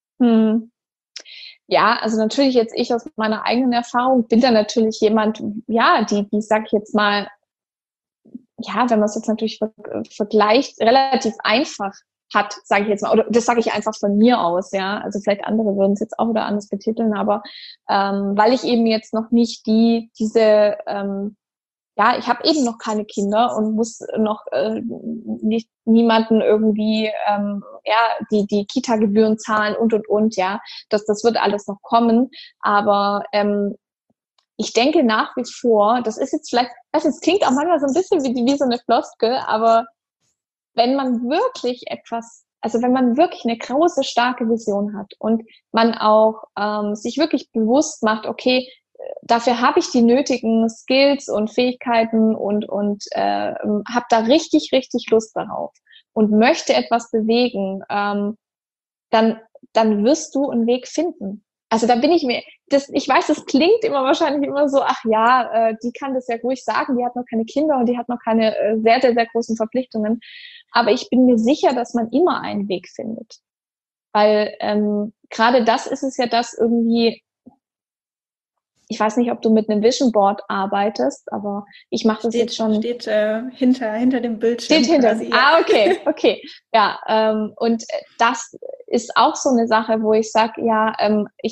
S2: Ja, also natürlich jetzt ich aus meiner eigenen Erfahrung bin da natürlich jemand, ja, die sag ich jetzt mal, ja, wenn man es jetzt natürlich vergleicht, relativ einfach hat, sage ich jetzt mal, oder das sage ich einfach von mir aus, ja, also vielleicht andere würden es jetzt auch wieder anders betiteln, aber weil ich eben jetzt noch nicht ich habe eben noch keine Kinder und muss noch niemanden irgendwie die Kita-Gebühren zahlen und ja, das wird alles noch kommen, aber ich denke nach wie vor, das ist jetzt vielleicht, es klingt auch manchmal so ein bisschen wie so eine Floskel, aber wenn man wirklich wenn man wirklich eine große, starke Vision hat und man auch sich wirklich bewusst macht, okay, dafür habe ich die nötigen Skills und Fähigkeiten und habe da richtig, richtig Lust darauf und möchte etwas bewegen, dann wirst du einen Weg finden. Also da bin ich ich weiß, das klingt wahrscheinlich immer so, ach ja, die kann das ja ruhig sagen, die hat noch keine Kinder und die hat noch keine sehr, sehr, sehr großen Verpflichtungen. Aber ich bin mir sicher, dass man immer einen Weg findet. Weil gerade das ist es ja, das irgendwie, ich weiß nicht, ob du mit einem Vision Board arbeitest, aber ich mache das jetzt schon.
S1: Steht hinter dem Bildschirm.
S2: Steht hinter. Okay. Ja, und das ist auch so eine Sache, wo ich sage, ja, ich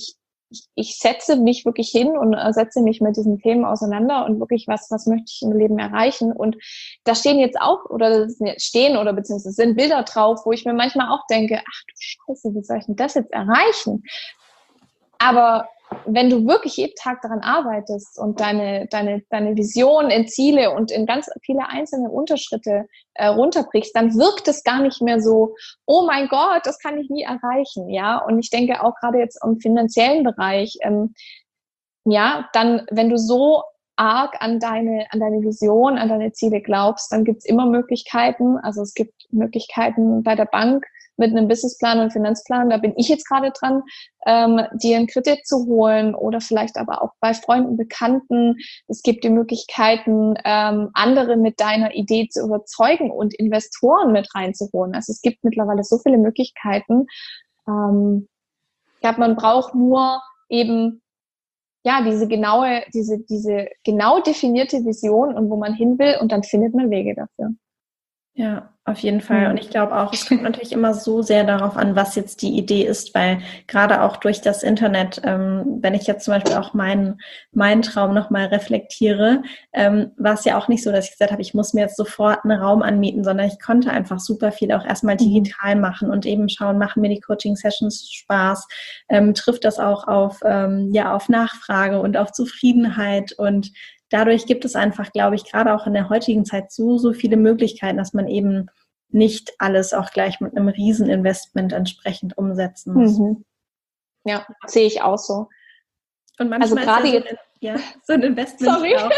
S2: ich setze mich wirklich hin und setze mich mit diesen Themen auseinander und wirklich, was möchte ich im Leben erreichen? Und da stehen jetzt auch, oder stehen oder beziehungsweise sind Bilder drauf, wo ich mir manchmal auch denke, ach du Scheiße, wie soll ich denn das jetzt erreichen? Aber wenn du wirklich jeden Tag daran arbeitest und deine Vision in Ziele und in ganz viele einzelne Unterschritte runterbrichst, dann wirkt es gar nicht mehr so, oh mein Gott, das kann ich nie erreichen, ja. Und ich denke auch gerade jetzt im finanziellen Bereich, ja, dann, wenn du so arg an deine Vision, an deine Ziele glaubst, dann gibt's immer Möglichkeiten. Also es gibt Möglichkeiten bei der Bank mit einem Businessplan und Finanzplan. Da bin ich jetzt gerade dran, dir einen Kredit zu holen oder vielleicht aber auch bei Freunden, Bekannten. Es gibt die Möglichkeiten, andere mit deiner Idee zu überzeugen und Investoren mit reinzuholen. Also es gibt mittlerweile so viele Möglichkeiten. Ich glaube, man braucht nur eben ja, diese genau definierte Vision und wo man hin will und dann findet man Wege dafür.
S1: Ja, auf jeden Fall. Und ich glaube auch, es kommt natürlich immer so sehr darauf an, was jetzt die Idee ist, weil gerade auch durch das Internet, wenn ich jetzt zum Beispiel auch meinen Traum nochmal reflektiere, war es ja auch nicht so, dass ich gesagt habe, ich muss mir jetzt sofort einen Raum anmieten, sondern ich konnte einfach super viel auch erstmal digital machen und eben schauen, machen mir die Coaching-Sessions Spaß, trifft das auch auf Nachfrage und auf Zufriedenheit und dadurch gibt es einfach, glaube ich, gerade auch in der heutigen Zeit so viele Möglichkeiten, dass man eben nicht alles auch gleich mit einem Rieseninvestment entsprechend umsetzen muss.
S2: Ja, sehe ich auch so.
S1: Und manchmal
S2: also
S1: ist so ein Investment auch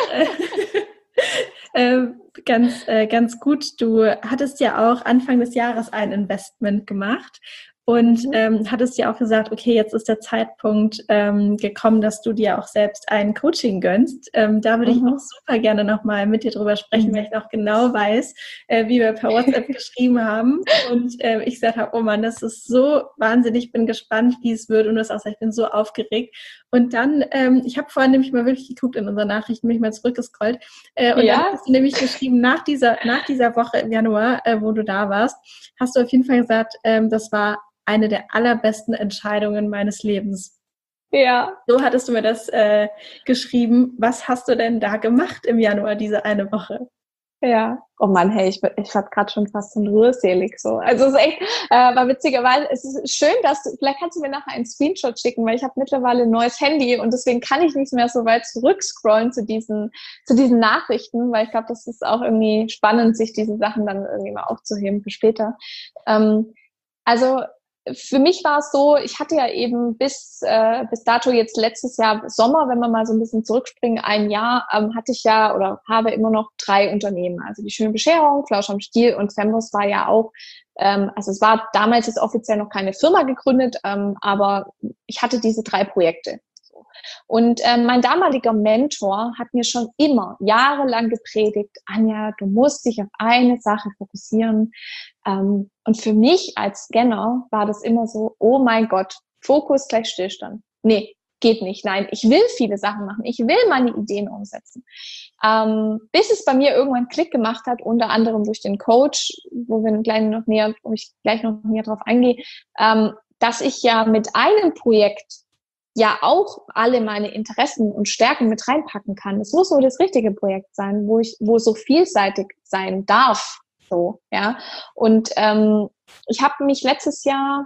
S1: ganz gut. Du hattest ja auch Anfang des Jahres ein Investment gemacht und hattest ja auch gesagt, okay, jetzt ist der Zeitpunkt gekommen, dass du dir auch selbst ein Coaching gönnst. Da würde ich auch super gerne nochmal mit dir drüber sprechen, weil ich noch genau weiß, wie wir per WhatsApp geschrieben haben. Und ich gesagt habe, oh Mann, das ist so wahnsinnig, ich bin gespannt, wie es wird. Und du hast auch gesagt, ich bin so aufgeregt. Und dann, ich habe vorhin nämlich mal wirklich geguckt in unseren Nachrichten, mich mal zurückgescrollt. Und dann hast du nämlich geschrieben, nach dieser Woche im Januar, wo du da warst, hast du auf jeden Fall gesagt, das war eine der allerbesten Entscheidungen meines Lebens.
S2: Ja.
S1: So hattest du mir das geschrieben. Was hast du denn da gemacht im Januar, diese eine Woche?
S2: Ja. Oh Mann, hey, ich war gerade schon fast so rührselig so. Also es ist echt, war witzigerweise, es ist schön, vielleicht kannst du mir nachher einen Screenshot schicken, weil ich habe mittlerweile ein neues Handy und deswegen kann ich nicht mehr so weit zurückscrollen zu diesen Nachrichten, weil ich glaube, das ist auch irgendwie spannend, sich diese Sachen dann irgendwie mal aufzuheben für später. Also für mich war es so, ich hatte ja eben bis dato jetzt letztes Jahr Sommer, wenn wir mal so ein bisschen zurückspringen, ein Jahr, hatte ich ja oder habe immer noch 3 Unternehmen. Also die Schöne Bescherung, Flausch am Stiel und Fembos war ja auch, also es war damals jetzt offiziell noch keine Firma gegründet, aber ich hatte diese 3 Projekte. Und mein damaliger Mentor hat mir schon immer jahrelang gepredigt, Anja, du musst dich auf eine Sache fokussieren. Und für mich als Scanner war das immer so, oh mein Gott, Fokus gleich Stillstand. Nee, geht nicht. Nein, ich will viele Sachen machen. Ich will meine Ideen umsetzen. Bis es bei mir irgendwann Klick gemacht hat, unter anderem durch den Coach, wo ich gleich noch näher drauf eingehe, dass ich ja mit einem Projekt ja auch alle meine Interessen und Stärken mit reinpacken kann. Es muss nur das richtige Projekt sein, wo so vielseitig sein darf. So, ja. Und ich habe mich letztes Jahr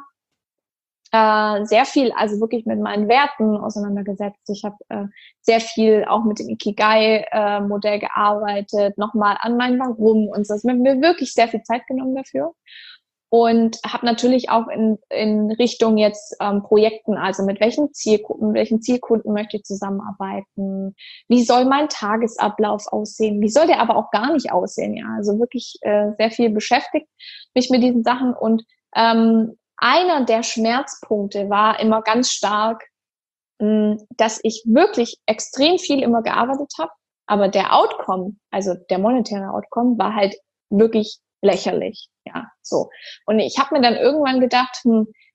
S2: sehr viel, also wirklich mit meinen Werten auseinandergesetzt. Ich habe sehr viel auch mit dem Ikigai-Modell gearbeitet, nochmal an meinem Warum und so. Es hat mir wirklich sehr viel Zeit genommen dafür. Und habe natürlich auch in Richtung jetzt Projekten, also mit welchen Zielkunden möchte ich zusammenarbeiten, wie soll mein Tagesablauf aussehen, wie soll der aber auch gar nicht aussehen, ja, also wirklich sehr viel beschäftigt mich mit diesen Sachen und einer der Schmerzpunkte war immer ganz stark, dass ich wirklich extrem viel immer gearbeitet habe, aber der Outcome, also der monetäre Outcome, war halt wirklich lächerlich, ja, so. Und ich habe mir dann irgendwann gedacht,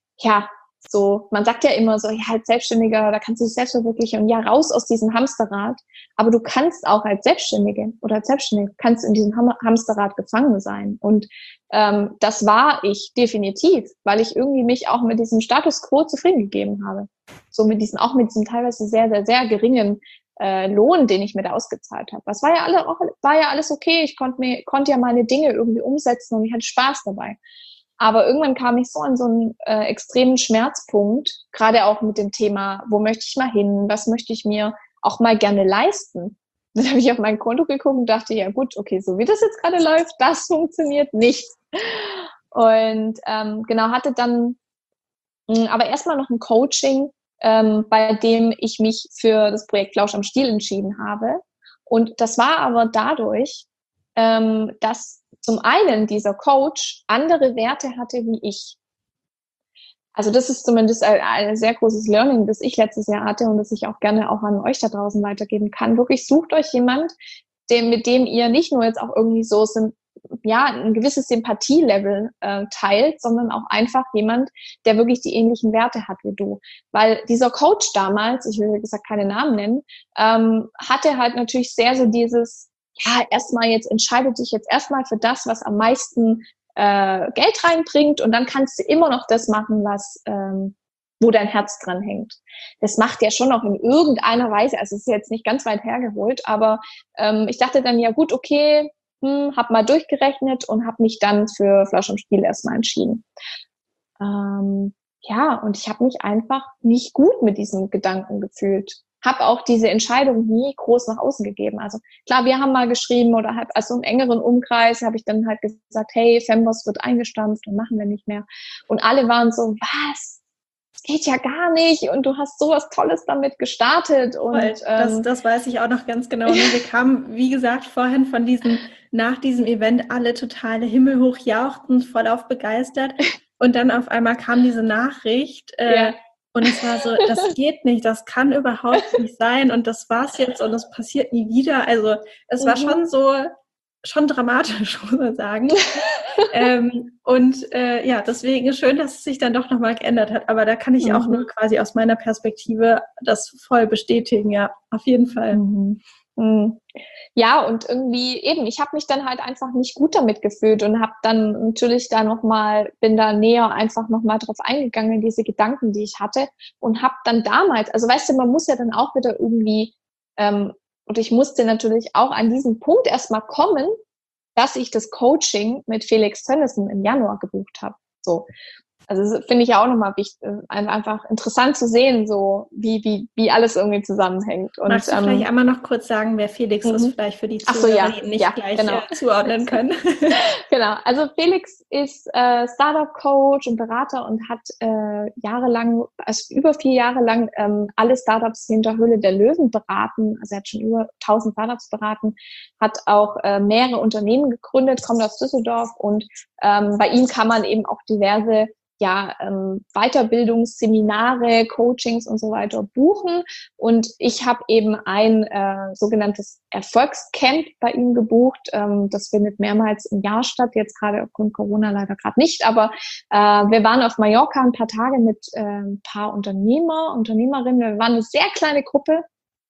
S2: so, man sagt ja immer so, ja, als Selbstständiger, da kannst du dich selbst verwirklichen und ja, raus aus diesem Hamsterrad. Aber du kannst auch als Selbstständige oder als Selbstständige kannst in diesem Hamsterrad gefangen sein. Und das war ich definitiv, weil ich irgendwie mich auch mit diesem Status quo zufrieden gegeben habe. So auch mit diesem teilweise sehr, sehr, sehr geringen Lohn, den ich mir da ausgezahlt habe. Das war ja alles okay. Ich konnte ja meine Dinge irgendwie umsetzen und ich hatte Spaß dabei. Aber irgendwann kam ich so an so einen extremen Schmerzpunkt, gerade auch mit dem Thema, wo möchte ich mal hin, was möchte ich mir auch mal gerne leisten. Dann habe ich auf mein Konto geguckt und dachte, ja gut, okay, so wie das jetzt gerade läuft, das funktioniert nicht. Und genau, hatte dann aber erstmal noch ein Coaching, bei dem ich mich für das Projekt Flausch am Stiel entschieden habe. Und das war aber dadurch, dass zum einen dieser Coach andere Werte hatte wie ich. Also das ist zumindest ein sehr großes Learning, das ich letztes Jahr hatte und das ich auch gerne auch an euch da draußen weitergeben kann. Wirklich sucht euch jemand, mit dem ihr nicht nur jetzt auch irgendwie so ein gewisses Sympathielevel teilt, sondern auch einfach jemand, der wirklich die ähnlichen Werte hat wie du. Weil dieser Coach damals, ich will wie gesagt keine Namen nennen, hatte halt natürlich sehr so dieses, ja, entscheide dich jetzt erstmal für das, was am meisten Geld reinbringt und dann kannst du immer noch das machen, wo dein Herz dran hängt. Das macht ja schon auch in irgendeiner Weise, also es ist jetzt nicht ganz weit hergeholt, aber ich dachte dann, ja gut, okay, habe mal durchgerechnet und habe mich dann für Flausch am Stiel erstmal entschieden. Ja, und ich habe mich einfach nicht gut mit diesem Gedanken gefühlt. Habe auch diese Entscheidung nie groß nach außen gegeben. Also klar, wir haben mal geschrieben oder halt also im engeren Umkreis habe ich dann halt gesagt, hey, Femboss wird eingestampft und machen wir nicht mehr. Und alle waren so, was? Das geht ja gar nicht und du hast sowas Tolles damit gestartet. Und
S1: das weiß ich auch noch ganz genau. Wir kamen, wie gesagt, vorhin nach diesem Event alle total himmelhoch jauchzend, vollauf begeistert. Und dann auf einmal kam diese Nachricht,
S2: ja.
S1: Und es war so, das geht nicht, das kann überhaupt nicht sein und das war's jetzt und das passiert nie wieder. Also es war schon dramatisch, muss man sagen. Deswegen schön, dass es sich dann doch nochmal geändert hat. Aber da kann ich auch nur quasi aus meiner Perspektive das voll bestätigen, ja, auf jeden Fall.
S2: Ja, und irgendwie eben, ich habe mich dann halt einfach nicht gut damit gefühlt und habe dann natürlich bin da näher einfach nochmal drauf eingegangen, diese Gedanken, die ich hatte und habe dann damals, also weißt du, man muss ja dann auch wieder irgendwie, und ich musste natürlich auch an diesen Punkt erstmal kommen, dass ich das Coaching mit Felix Tönnissen im Januar gebucht habe. So. Also das finde ich ja auch nochmal wichtig, einfach interessant zu sehen, so wie alles irgendwie zusammenhängt. Und,
S1: magst du vielleicht einmal noch kurz sagen, wer Felix ist, vielleicht für die Zuhörer, die nicht gleich zuordnen können?
S2: Genau, also Felix ist Startup-Coach und Berater und hat über 4 Jahre lang alle Startups hinter Höhle der Löwen beraten. Also er hat schon über 1000 Startups beraten, hat auch mehrere Unternehmen gegründet, kommt aus Düsseldorf und bei ihm kann man eben auch diverse Weiterbildungsseminare, Coachings und so weiter buchen. Und ich habe eben ein sogenanntes Erfolgscamp bei ihm gebucht. Das findet mehrmals im Jahr statt, jetzt gerade aufgrund Corona leider gerade nicht. Aber wir waren auf Mallorca ein paar Tage mit ein paar Unternehmerinnen. Wir waren eine sehr kleine Gruppe.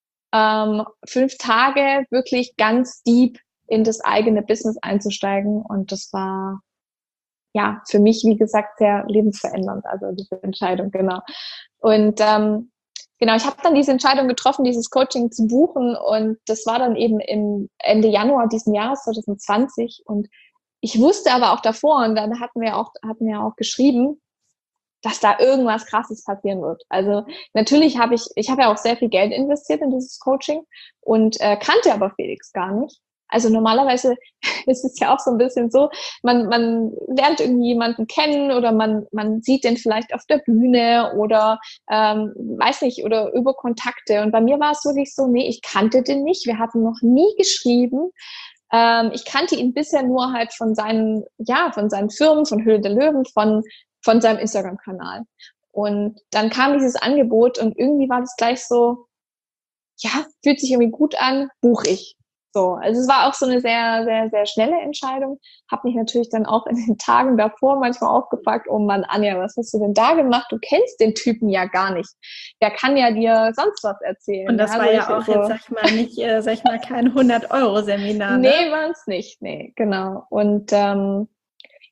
S2: 5 Tage wirklich ganz deep in das eigene Business einzusteigen. Und das war ja, für mich, wie gesagt, sehr lebensverändernd, also diese Entscheidung, genau. Und genau, ich habe dann diese Entscheidung getroffen, dieses Coaching zu buchen und das war dann eben im Ende Januar diesen Jahres 2020 und ich wusste aber auch davor und dann hatten wir auch geschrieben, dass da irgendwas Krasses passieren wird. Also natürlich habe ich ja auch sehr viel Geld investiert in dieses Coaching und kannte aber Felix gar nicht. Also normalerweise ist es ja auch so ein bisschen so, man lernt irgendwie jemanden kennen oder man sieht den vielleicht auf der Bühne oder weiß nicht, oder über Kontakte. Und bei mir war es wirklich so, nee, ich kannte den nicht, wir hatten noch nie geschrieben. Ich kannte ihn bisher nur halt von seinen Firmen, von Höhle der Löwen, von seinem Instagram-Kanal. Und dann kam dieses Angebot und irgendwie war das gleich so, ja, fühlt sich irgendwie gut an, buche ich. So, also es war auch so eine sehr, sehr, sehr schnelle Entscheidung. Habe mich natürlich dann auch in den Tagen davor manchmal auch gefragt, oh Mann, Anja, was hast du denn da gemacht? Du kennst den Typen ja gar nicht. Der kann ja dir sonst was erzählen.
S1: Und das war ja auch jetzt, sag ich mal, kein 100-Euro-Seminar.
S2: Nee, war es nicht. Nee, genau. Und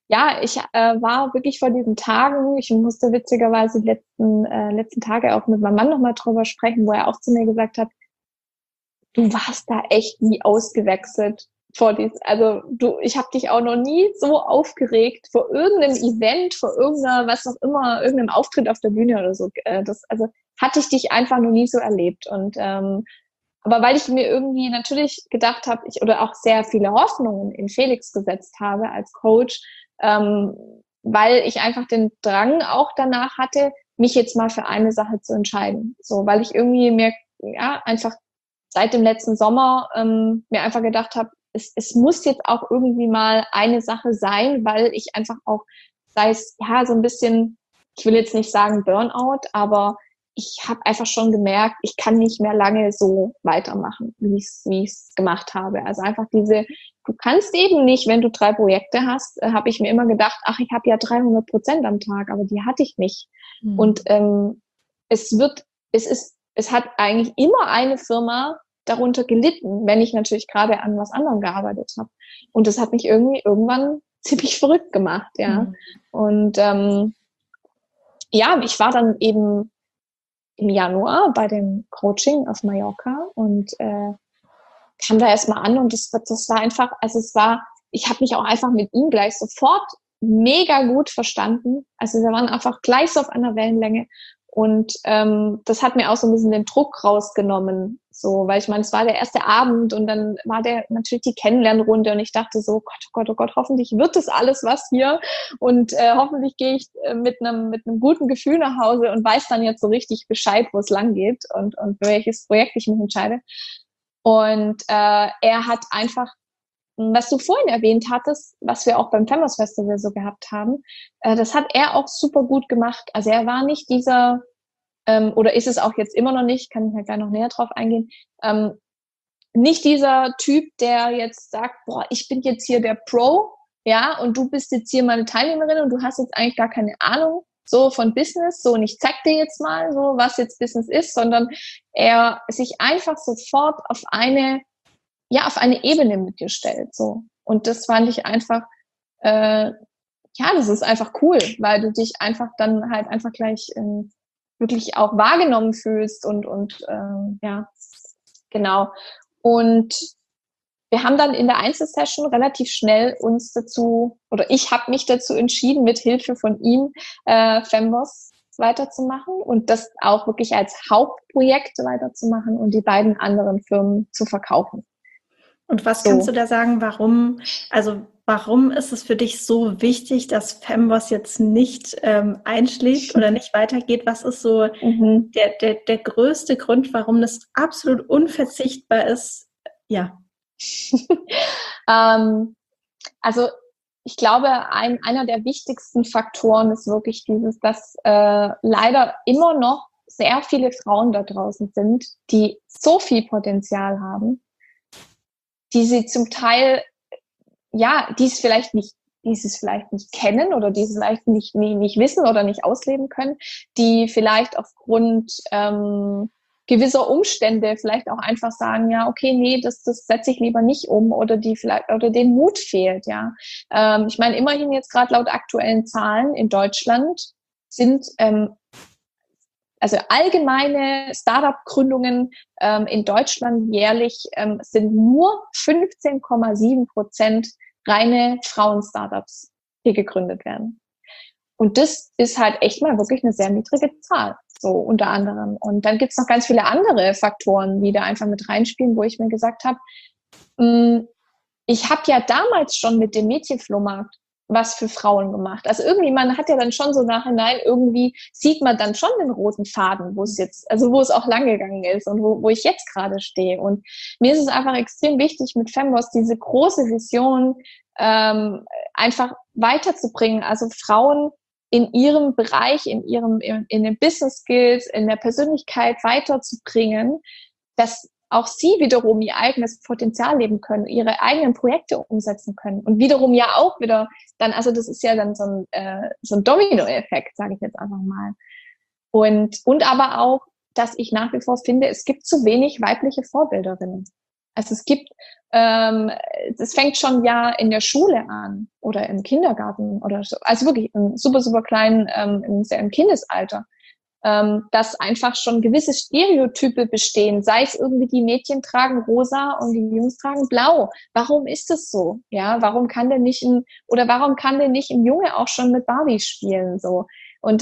S2: ja, ich war wirklich vor diesen Tagen, ich musste witzigerweise die letzten Tage auch mit meinem Mann nochmal drüber sprechen, wo er auch zu mir gesagt hat, du warst da echt nie ausgewechselt also ich habe dich auch noch nie so aufgeregt vor irgendeinem Event, vor irgendeiner, was auch immer, irgendeinem Auftritt auf der Bühne oder so. Also hatte ich dich einfach noch nie so erlebt. Und aber weil ich mir irgendwie natürlich gedacht habe, oder auch sehr viele Hoffnungen in Felix gesetzt habe als Coach, weil ich einfach den Drang auch danach hatte, mich jetzt mal für eine Sache zu entscheiden. So, weil ich irgendwie mir einfach seit dem letzten Sommer mir einfach gedacht habe, es muss jetzt auch irgendwie mal eine Sache sein, weil ich einfach auch, sei es so ein bisschen, ich will jetzt nicht sagen Burnout, aber ich habe einfach schon gemerkt, ich kann nicht mehr lange so weitermachen, wie ich es gemacht habe. Also einfach du kannst eben nicht, wenn du 3 Projekte hast, habe ich mir immer gedacht, ach, ich habe ja 300% am Tag, aber die hatte ich nicht. Mhm. Und es hat eigentlich immer eine Firma darunter gelitten, wenn ich natürlich gerade an was anderem gearbeitet habe. Und das hat mich irgendwie irgendwann ziemlich verrückt gemacht, ja. Mhm. Und ich war dann eben im Januar bei dem Coaching auf Mallorca und kam da erstmal an und das war einfach, ich habe mich auch einfach mit ihm gleich sofort mega gut verstanden. Also wir waren einfach gleich so auf einer Wellenlänge. Und das hat mir auch so ein bisschen den Druck rausgenommen. So, weil ich meine, es war der erste Abend und dann war natürlich die Kennenlernrunde und ich dachte so, Gott, oh Gott, oh Gott, hoffentlich wird das alles was hier und hoffentlich gehe ich mit einem guten Gefühl nach Hause und weiß dann jetzt so richtig Bescheid, wo es lang geht und für welches Projekt ich mich entscheide. Und er hat einfach, was du vorhin erwähnt hattest, was wir auch beim Femmos Festival so gehabt haben, das hat er auch super gut gemacht. Also er war nicht dieser, oder ist es auch jetzt immer noch nicht, kann ich ja gleich noch näher drauf eingehen, nicht dieser Typ, der jetzt sagt, boah, ich bin jetzt hier der Pro, ja, und du bist jetzt hier meine Teilnehmerin und du hast jetzt eigentlich gar keine Ahnung so von Business, so, und ich zeig dir jetzt mal so, was jetzt Business ist, sondern er sich einfach sofort auf eine Ebene mit dir stellt, so. Und das fand ich einfach, das ist einfach cool, weil du dich einfach dann halt einfach gleich wirklich auch wahrgenommen fühlst und genau. Und wir haben dann in der Einzelsession relativ schnell ich habe mich dazu entschieden, mit Hilfe von ihm Fembos weiterzumachen und das auch wirklich als Hauptprojekt weiterzumachen und die beiden anderen Firmen zu verkaufen.
S1: Und was kannst du da sagen, warum ist es für dich so wichtig, dass Fembos jetzt nicht einschlägt oder nicht weitergeht? Was ist so der größte Grund, warum das absolut unverzichtbar ist? Ja.
S2: Also ich glaube, einer der wichtigsten Faktoren ist wirklich dass leider immer noch sehr viele Frauen da draußen sind, die so viel Potenzial haben, die sie zum Teil, die es vielleicht nicht kennen oder die es vielleicht nicht wissen oder nicht ausleben können, die vielleicht aufgrund gewisser Umstände vielleicht auch einfach sagen, ja, okay, nee, das setze ich lieber nicht um oder den Mut fehlt, ja. Ich meine, immerhin jetzt gerade laut aktuellen Zahlen in Deutschland sind also allgemeine Startup-Gründungen in Deutschland jährlich sind nur 15,7% reine Frauen-Startups, die gegründet werden. Und das ist halt echt mal wirklich eine sehr niedrige Zahl, so unter anderem. Und dann gibt's noch ganz viele andere Faktoren, die da einfach mit reinspielen, wo ich mir gesagt habe, ich habe ja damals schon mit dem Mädchenflohmarkt was für Frauen gemacht. Also irgendwie, man hat ja dann schon so nachhinein, irgendwie sieht man dann schon den roten Faden, wo es auch lang gegangen ist und wo ich jetzt gerade stehe. Und mir ist es einfach extrem wichtig, mit Fembos diese große Vision einfach weiterzubringen. Also Frauen in ihrem Bereich, in den Business Skills, in der Persönlichkeit weiterzubringen, dass auch sie wiederum ihr eigenes Potenzial leben können, ihre eigenen Projekte umsetzen können und wiederum ja auch wieder dann, also das ist ja dann so ein Domino-Effekt, sage ich jetzt einfach mal. Und aber auch, dass ich nach wie vor finde, es gibt zu wenig weibliche Vorbilderinnen. Also es fängt schon ja in der Schule an oder im Kindergarten oder so, also wirklich im super, super kleinen, im Kindesalter, dass einfach schon gewisse Stereotype bestehen, sei es irgendwie die Mädchen tragen rosa und die Jungs tragen blau. Warum ist das so? Ja, warum kann denn nicht ein Junge auch schon mit Barbie spielen, so? Und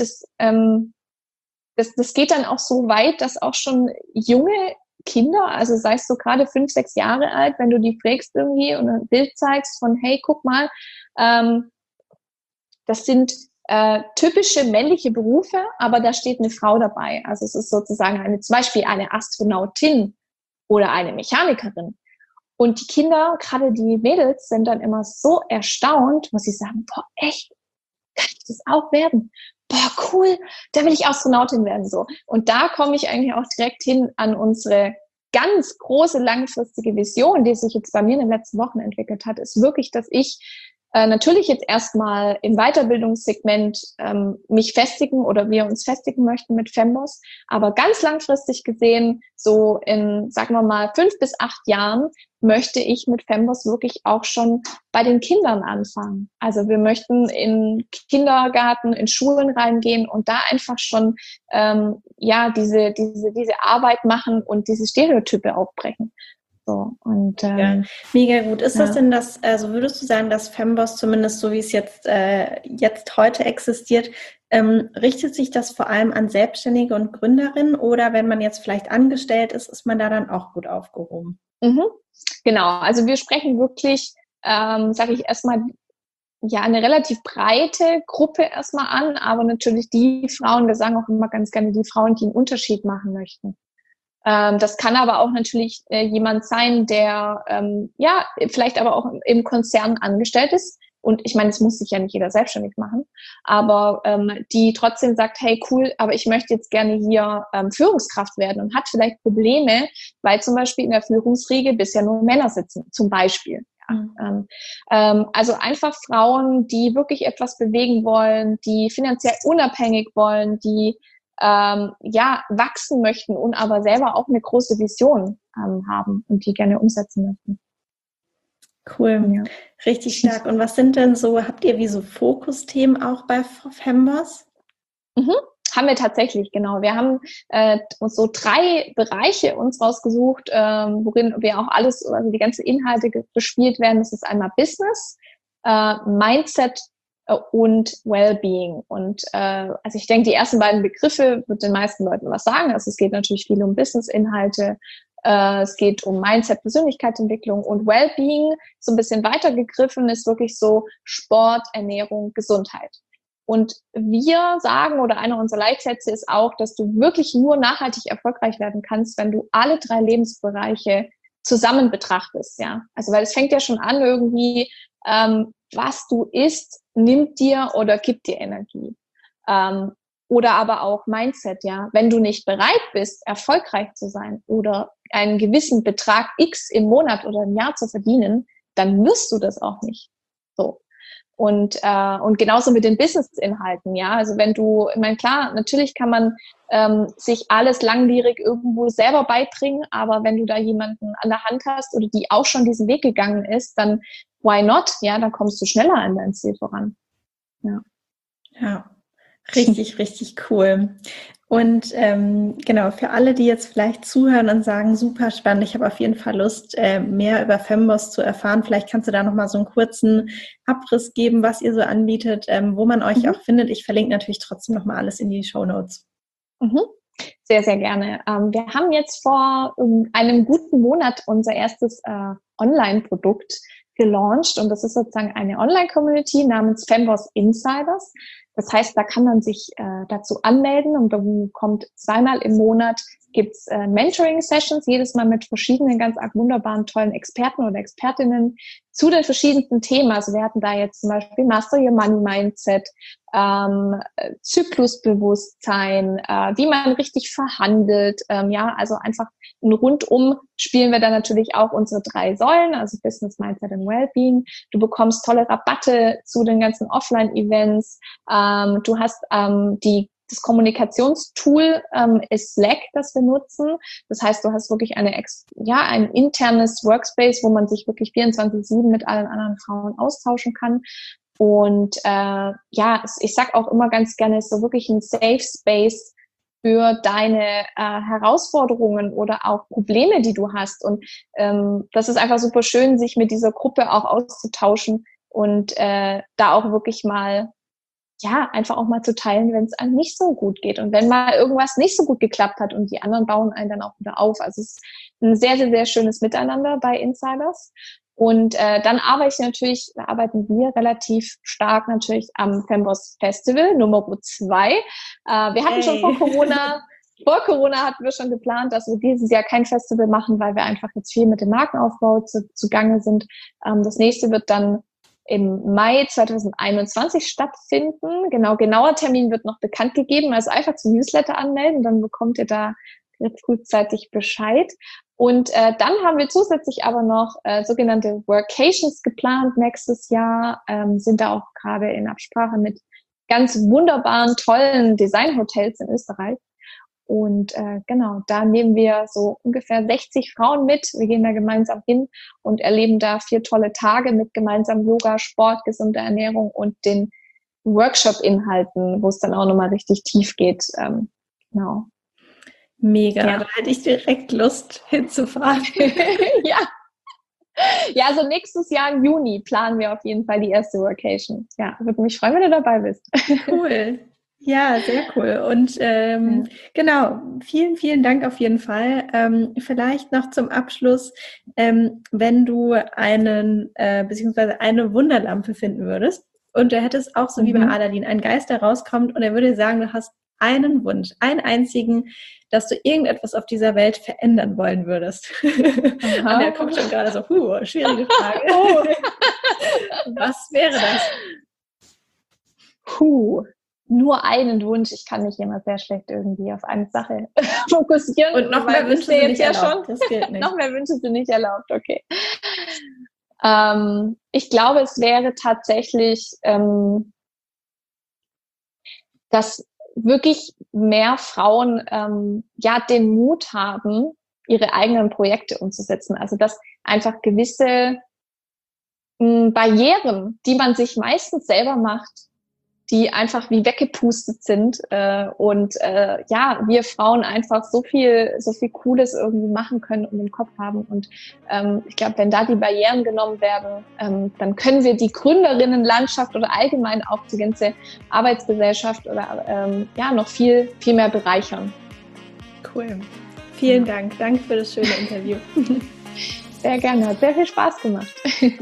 S2: das geht dann auch so weit, dass auch schon junge Kinder, also sei es so gerade 5, 6 Jahre alt, wenn du die fragst irgendwie und ein Bild zeigst von, hey, guck mal, das sind typische männliche Berufe, aber da steht eine Frau dabei. Also es ist sozusagen zum Beispiel eine Astronautin oder eine Mechanikerin. Und die Kinder, gerade die Mädels, sind dann immer so erstaunt, wo sie sagen, boah, echt, kann ich das auch werden? Boah, cool, da will ich Astronautin werden, so. Und da komme ich eigentlich auch direkt hin an unsere ganz große langfristige Vision, die sich jetzt bei mir in den letzten Wochen entwickelt hat, ist wirklich, dass ich natürlich jetzt erstmal im Weiterbildungssegment mich festigen oder wir uns festigen möchten mit Femboss, aber ganz langfristig gesehen, so in, sagen wir mal, 5 bis 8 Jahren, möchte ich mit Femboss wirklich auch schon bei den Kindern anfangen. Also wir möchten in Kindergarten, in Schulen reingehen und da einfach schon diese Arbeit machen und diese Stereotype aufbrechen. So, und
S1: mega gut. Ist das denn also würdest du sagen, dass Femboss zumindest so wie es jetzt heute existiert, richtet sich das vor allem an Selbstständige und Gründerinnen oder wenn man jetzt vielleicht angestellt ist, ist man da dann auch gut aufgehoben?
S2: Mhm. Genau, also wir sprechen wirklich, sage ich erstmal, ja, eine relativ breite Gruppe erstmal an, aber natürlich die Frauen, wir sagen auch immer ganz gerne die Frauen, die einen Unterschied machen möchten. Das kann aber auch natürlich jemand sein, der vielleicht aber auch im Konzern angestellt ist. Und ich meine, es muss sich ja nicht jeder selbstständig machen, aber die trotzdem sagt, hey cool, aber ich möchte jetzt gerne hier Führungskraft werden und hat vielleicht Probleme, weil zum Beispiel in der Führungsriege bisher nur Männer sitzen, zum Beispiel. Also einfach Frauen, die wirklich etwas bewegen wollen, die finanziell unabhängig wollen, die wachsen möchten und aber selber auch eine große Vision haben und die gerne umsetzen möchten.
S1: Cool, ja. Richtig stark. Und was sind denn so, habt ihr wie so Fokusthemen auch bei Femboss?
S2: Haben wir tatsächlich, genau. Wir haben uns so 3 Bereiche uns rausgesucht, worin wir auch alles, also die ganzen Inhalte bespielt werden. Das ist einmal Business, Mindset und Wellbeing. Und also ich denke, die ersten beiden Begriffe wird den meisten Leuten was sagen. Also es geht natürlich viel um Business-Inhalte, es geht um Mindset, Persönlichkeitsentwicklung und Wellbeing. So ein bisschen weitergegriffen ist wirklich so Sport, Ernährung, Gesundheit. Und wir sagen, oder einer unserer Leitsätze ist auch, dass du wirklich nur nachhaltig erfolgreich werden kannst, wenn du alle 3 Lebensbereiche zusammen betrachtest, ja. Also weil es fängt ja schon an irgendwie, was du isst, nimmt dir oder gibt dir Energie. Oder aber auch Mindset, ja. Wenn du nicht bereit bist, erfolgreich zu sein oder einen gewissen Betrag X im Monat oder im Jahr zu verdienen, dann wirst du das auch nicht. So. Und genauso mit den Business-Inhalten, ja. Also wenn du, ich meine, klar, natürlich kann man sich alles langwierig irgendwo selber beibringen, aber wenn du da jemanden an der Hand hast oder die auch schon diesen Weg gegangen ist, dann why not? Ja, dann kommst du schneller an dein Ziel voran.
S1: Ja, richtig, richtig cool. Und genau, für alle, die jetzt vielleicht zuhören und sagen, super spannend, ich habe auf jeden Fall Lust, mehr über Femboss zu erfahren. Vielleicht kannst du da nochmal so einen kurzen Abriss geben, was ihr so anbietet, wo man euch auch findet. Ich verlinke natürlich trotzdem nochmal alles in die Shownotes.
S2: Sehr, sehr gerne. Wir haben jetzt vor einem guten Monat unser erstes Online-Produkt gelauncht und das ist sozusagen eine Online-Community namens Femboss Insiders. Das heißt, da kann man sich dazu anmelden und dann kommt 2-mal im Monat gibt's Mentoring-Sessions, jedes Mal mit verschiedenen ganz arg wunderbaren, tollen Experten oder Expertinnen zu den verschiedensten Themen. Also wir hatten da jetzt zum Beispiel Master Your Money Mindset, Zyklusbewusstsein, wie man richtig verhandelt. Also einfach rundum spielen wir dann natürlich auch unsere 3 Säulen, also Business, Mindset und Wellbeing. Du bekommst tolle Rabatte zu den ganzen Offline-Events. Du hast die das Kommunikationstool ist Slack, das wir nutzen. Das heißt, du hast wirklich ein internes Workspace, wo man sich wirklich 24/7 mit allen anderen Frauen austauschen kann. Und ich sag auch immer ganz gerne, es ist so wirklich ein Safe Space für deine Herausforderungen oder auch Probleme, die du hast. Und das ist einfach super schön, sich mit dieser Gruppe auch auszutauschen und da auch wirklich mal, einfach auch mal zu teilen, wenn es einem nicht so gut geht. Und wenn mal irgendwas nicht so gut geklappt hat und die anderen bauen einen dann auch wieder auf. Also es ist ein sehr, sehr, sehr schönes Miteinander bei Insiders. Und dann arbeiten wir relativ stark natürlich am Femboss Festival Nummer 2. Wir hatten schon vor Corona hatten wir schon geplant, dass wir dieses Jahr kein Festival machen, weil wir einfach jetzt viel mit dem Markenaufbau zugange sind. Das nächste wird dann im Mai 2021 stattfinden. Genauer Termin wird noch bekannt gegeben. Also einfach zum Newsletter anmelden, dann bekommt ihr da frühzeitig Bescheid. Und dann haben wir zusätzlich aber noch sogenannte Workations geplant nächstes Jahr, sind da auch gerade in Absprache mit ganz wunderbaren, tollen Designhotels in Österreich. Und da nehmen wir so ungefähr 60 Frauen mit. Wir gehen da gemeinsam hin und erleben da 4 tolle Tage mit gemeinsam Yoga, Sport, gesunder Ernährung und den Workshop-Inhalten, wo es dann auch nochmal richtig tief geht. Genau.
S1: Mega, da hätte ich direkt Lust hinzufahren.
S2: Ja, also nächstes Jahr im Juni planen wir auf jeden Fall die erste Workation. Ja, würde mich freuen, wenn du dabei bist.
S1: Cool. Ja, sehr cool. Und genau, vielen, vielen Dank auf jeden Fall. Vielleicht noch zum Abschluss, wenn du beziehungsweise eine Wunderlampe finden würdest und du hättest auch so wie bei Aladdin einen Geist, der rauskommt und er würde sagen, du hast einen Wunsch, einen einzigen, dass du irgendetwas auf dieser Welt verändern wollen würdest. Anja guckt schon gerade so, schwierige Frage. Was wäre das?
S2: Nur einen Wunsch. Ich kann mich immer sehr schlecht irgendwie auf eine Sache fokussieren.
S1: Und noch mehr Wünsche sind nicht erlaubt. Das gilt nicht.
S2: Noch mehr Wünsche sind nicht erlaubt, okay. Ich glaube, es wäre tatsächlich, dass wirklich mehr Frauen den Mut haben, ihre eigenen Projekte umzusetzen. Also dass einfach gewisse Barrieren, die man sich meistens selber macht, die einfach wie weggepustet sind und wir Frauen einfach so viel Cooles irgendwie machen können und im Kopf haben. Und ich glaube, wenn da die Barrieren genommen werden, dann können wir die Gründerinnenlandschaft oder allgemein auch die ganze Arbeitsgesellschaft oder noch viel, viel mehr bereichern.
S1: Cool. Vielen Dank. Danke für das schöne Interview.
S2: Sehr gerne. Hat sehr viel Spaß gemacht.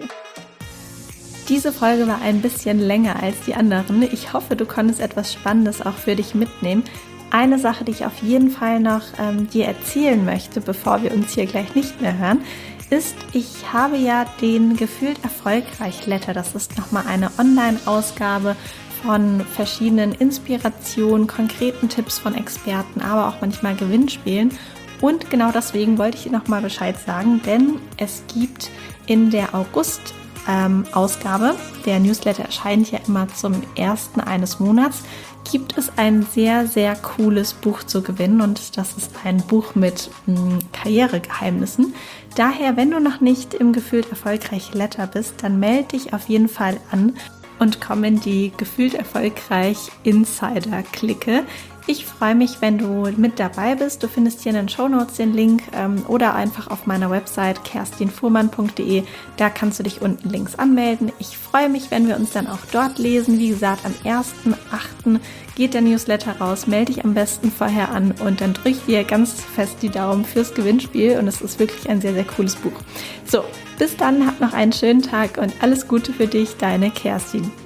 S1: Diese Folge war ein bisschen länger als die anderen. Ich hoffe, du konntest etwas Spannendes auch für dich mitnehmen. Eine Sache, die ich auf jeden Fall noch dir erzählen möchte, bevor wir uns hier gleich nicht mehr hören, ist, ich habe ja den Gefühlt Erfolgreich Letter. Das ist nochmal eine Online-Ausgabe von verschiedenen Inspirationen, konkreten Tipps von Experten, aber auch manchmal Gewinnspielen. Und genau deswegen wollte ich dir nochmal Bescheid sagen, denn es gibt in der Ausgabe, der Newsletter erscheint ja immer zum 1. eines Monats, gibt es ein sehr, sehr cooles Buch zu gewinnen und das ist ein Buch mit Karrieregeheimnissen. Daher, wenn du noch nicht im Gefühlt Erfolgreich Letter bist, dann melde dich auf jeden Fall an und komm in die Gefühlt Erfolgreich Insider-Clique. Ich freue mich, wenn du mit dabei bist. Du findest hier in den Shownotes den Link oder einfach auf meiner Website kerstinfuhrmann.de. Da kannst du dich unten links anmelden. Ich freue mich, wenn wir uns dann auch dort lesen. Wie gesagt, am 1.8. geht der Newsletter raus. Melde dich am besten vorher an und dann drücke ich dir ganz fest die Daumen fürs Gewinnspiel. Und es ist wirklich ein sehr, sehr cooles Buch. So, bis dann, hab noch einen schönen Tag und alles Gute für dich, deine Kerstin.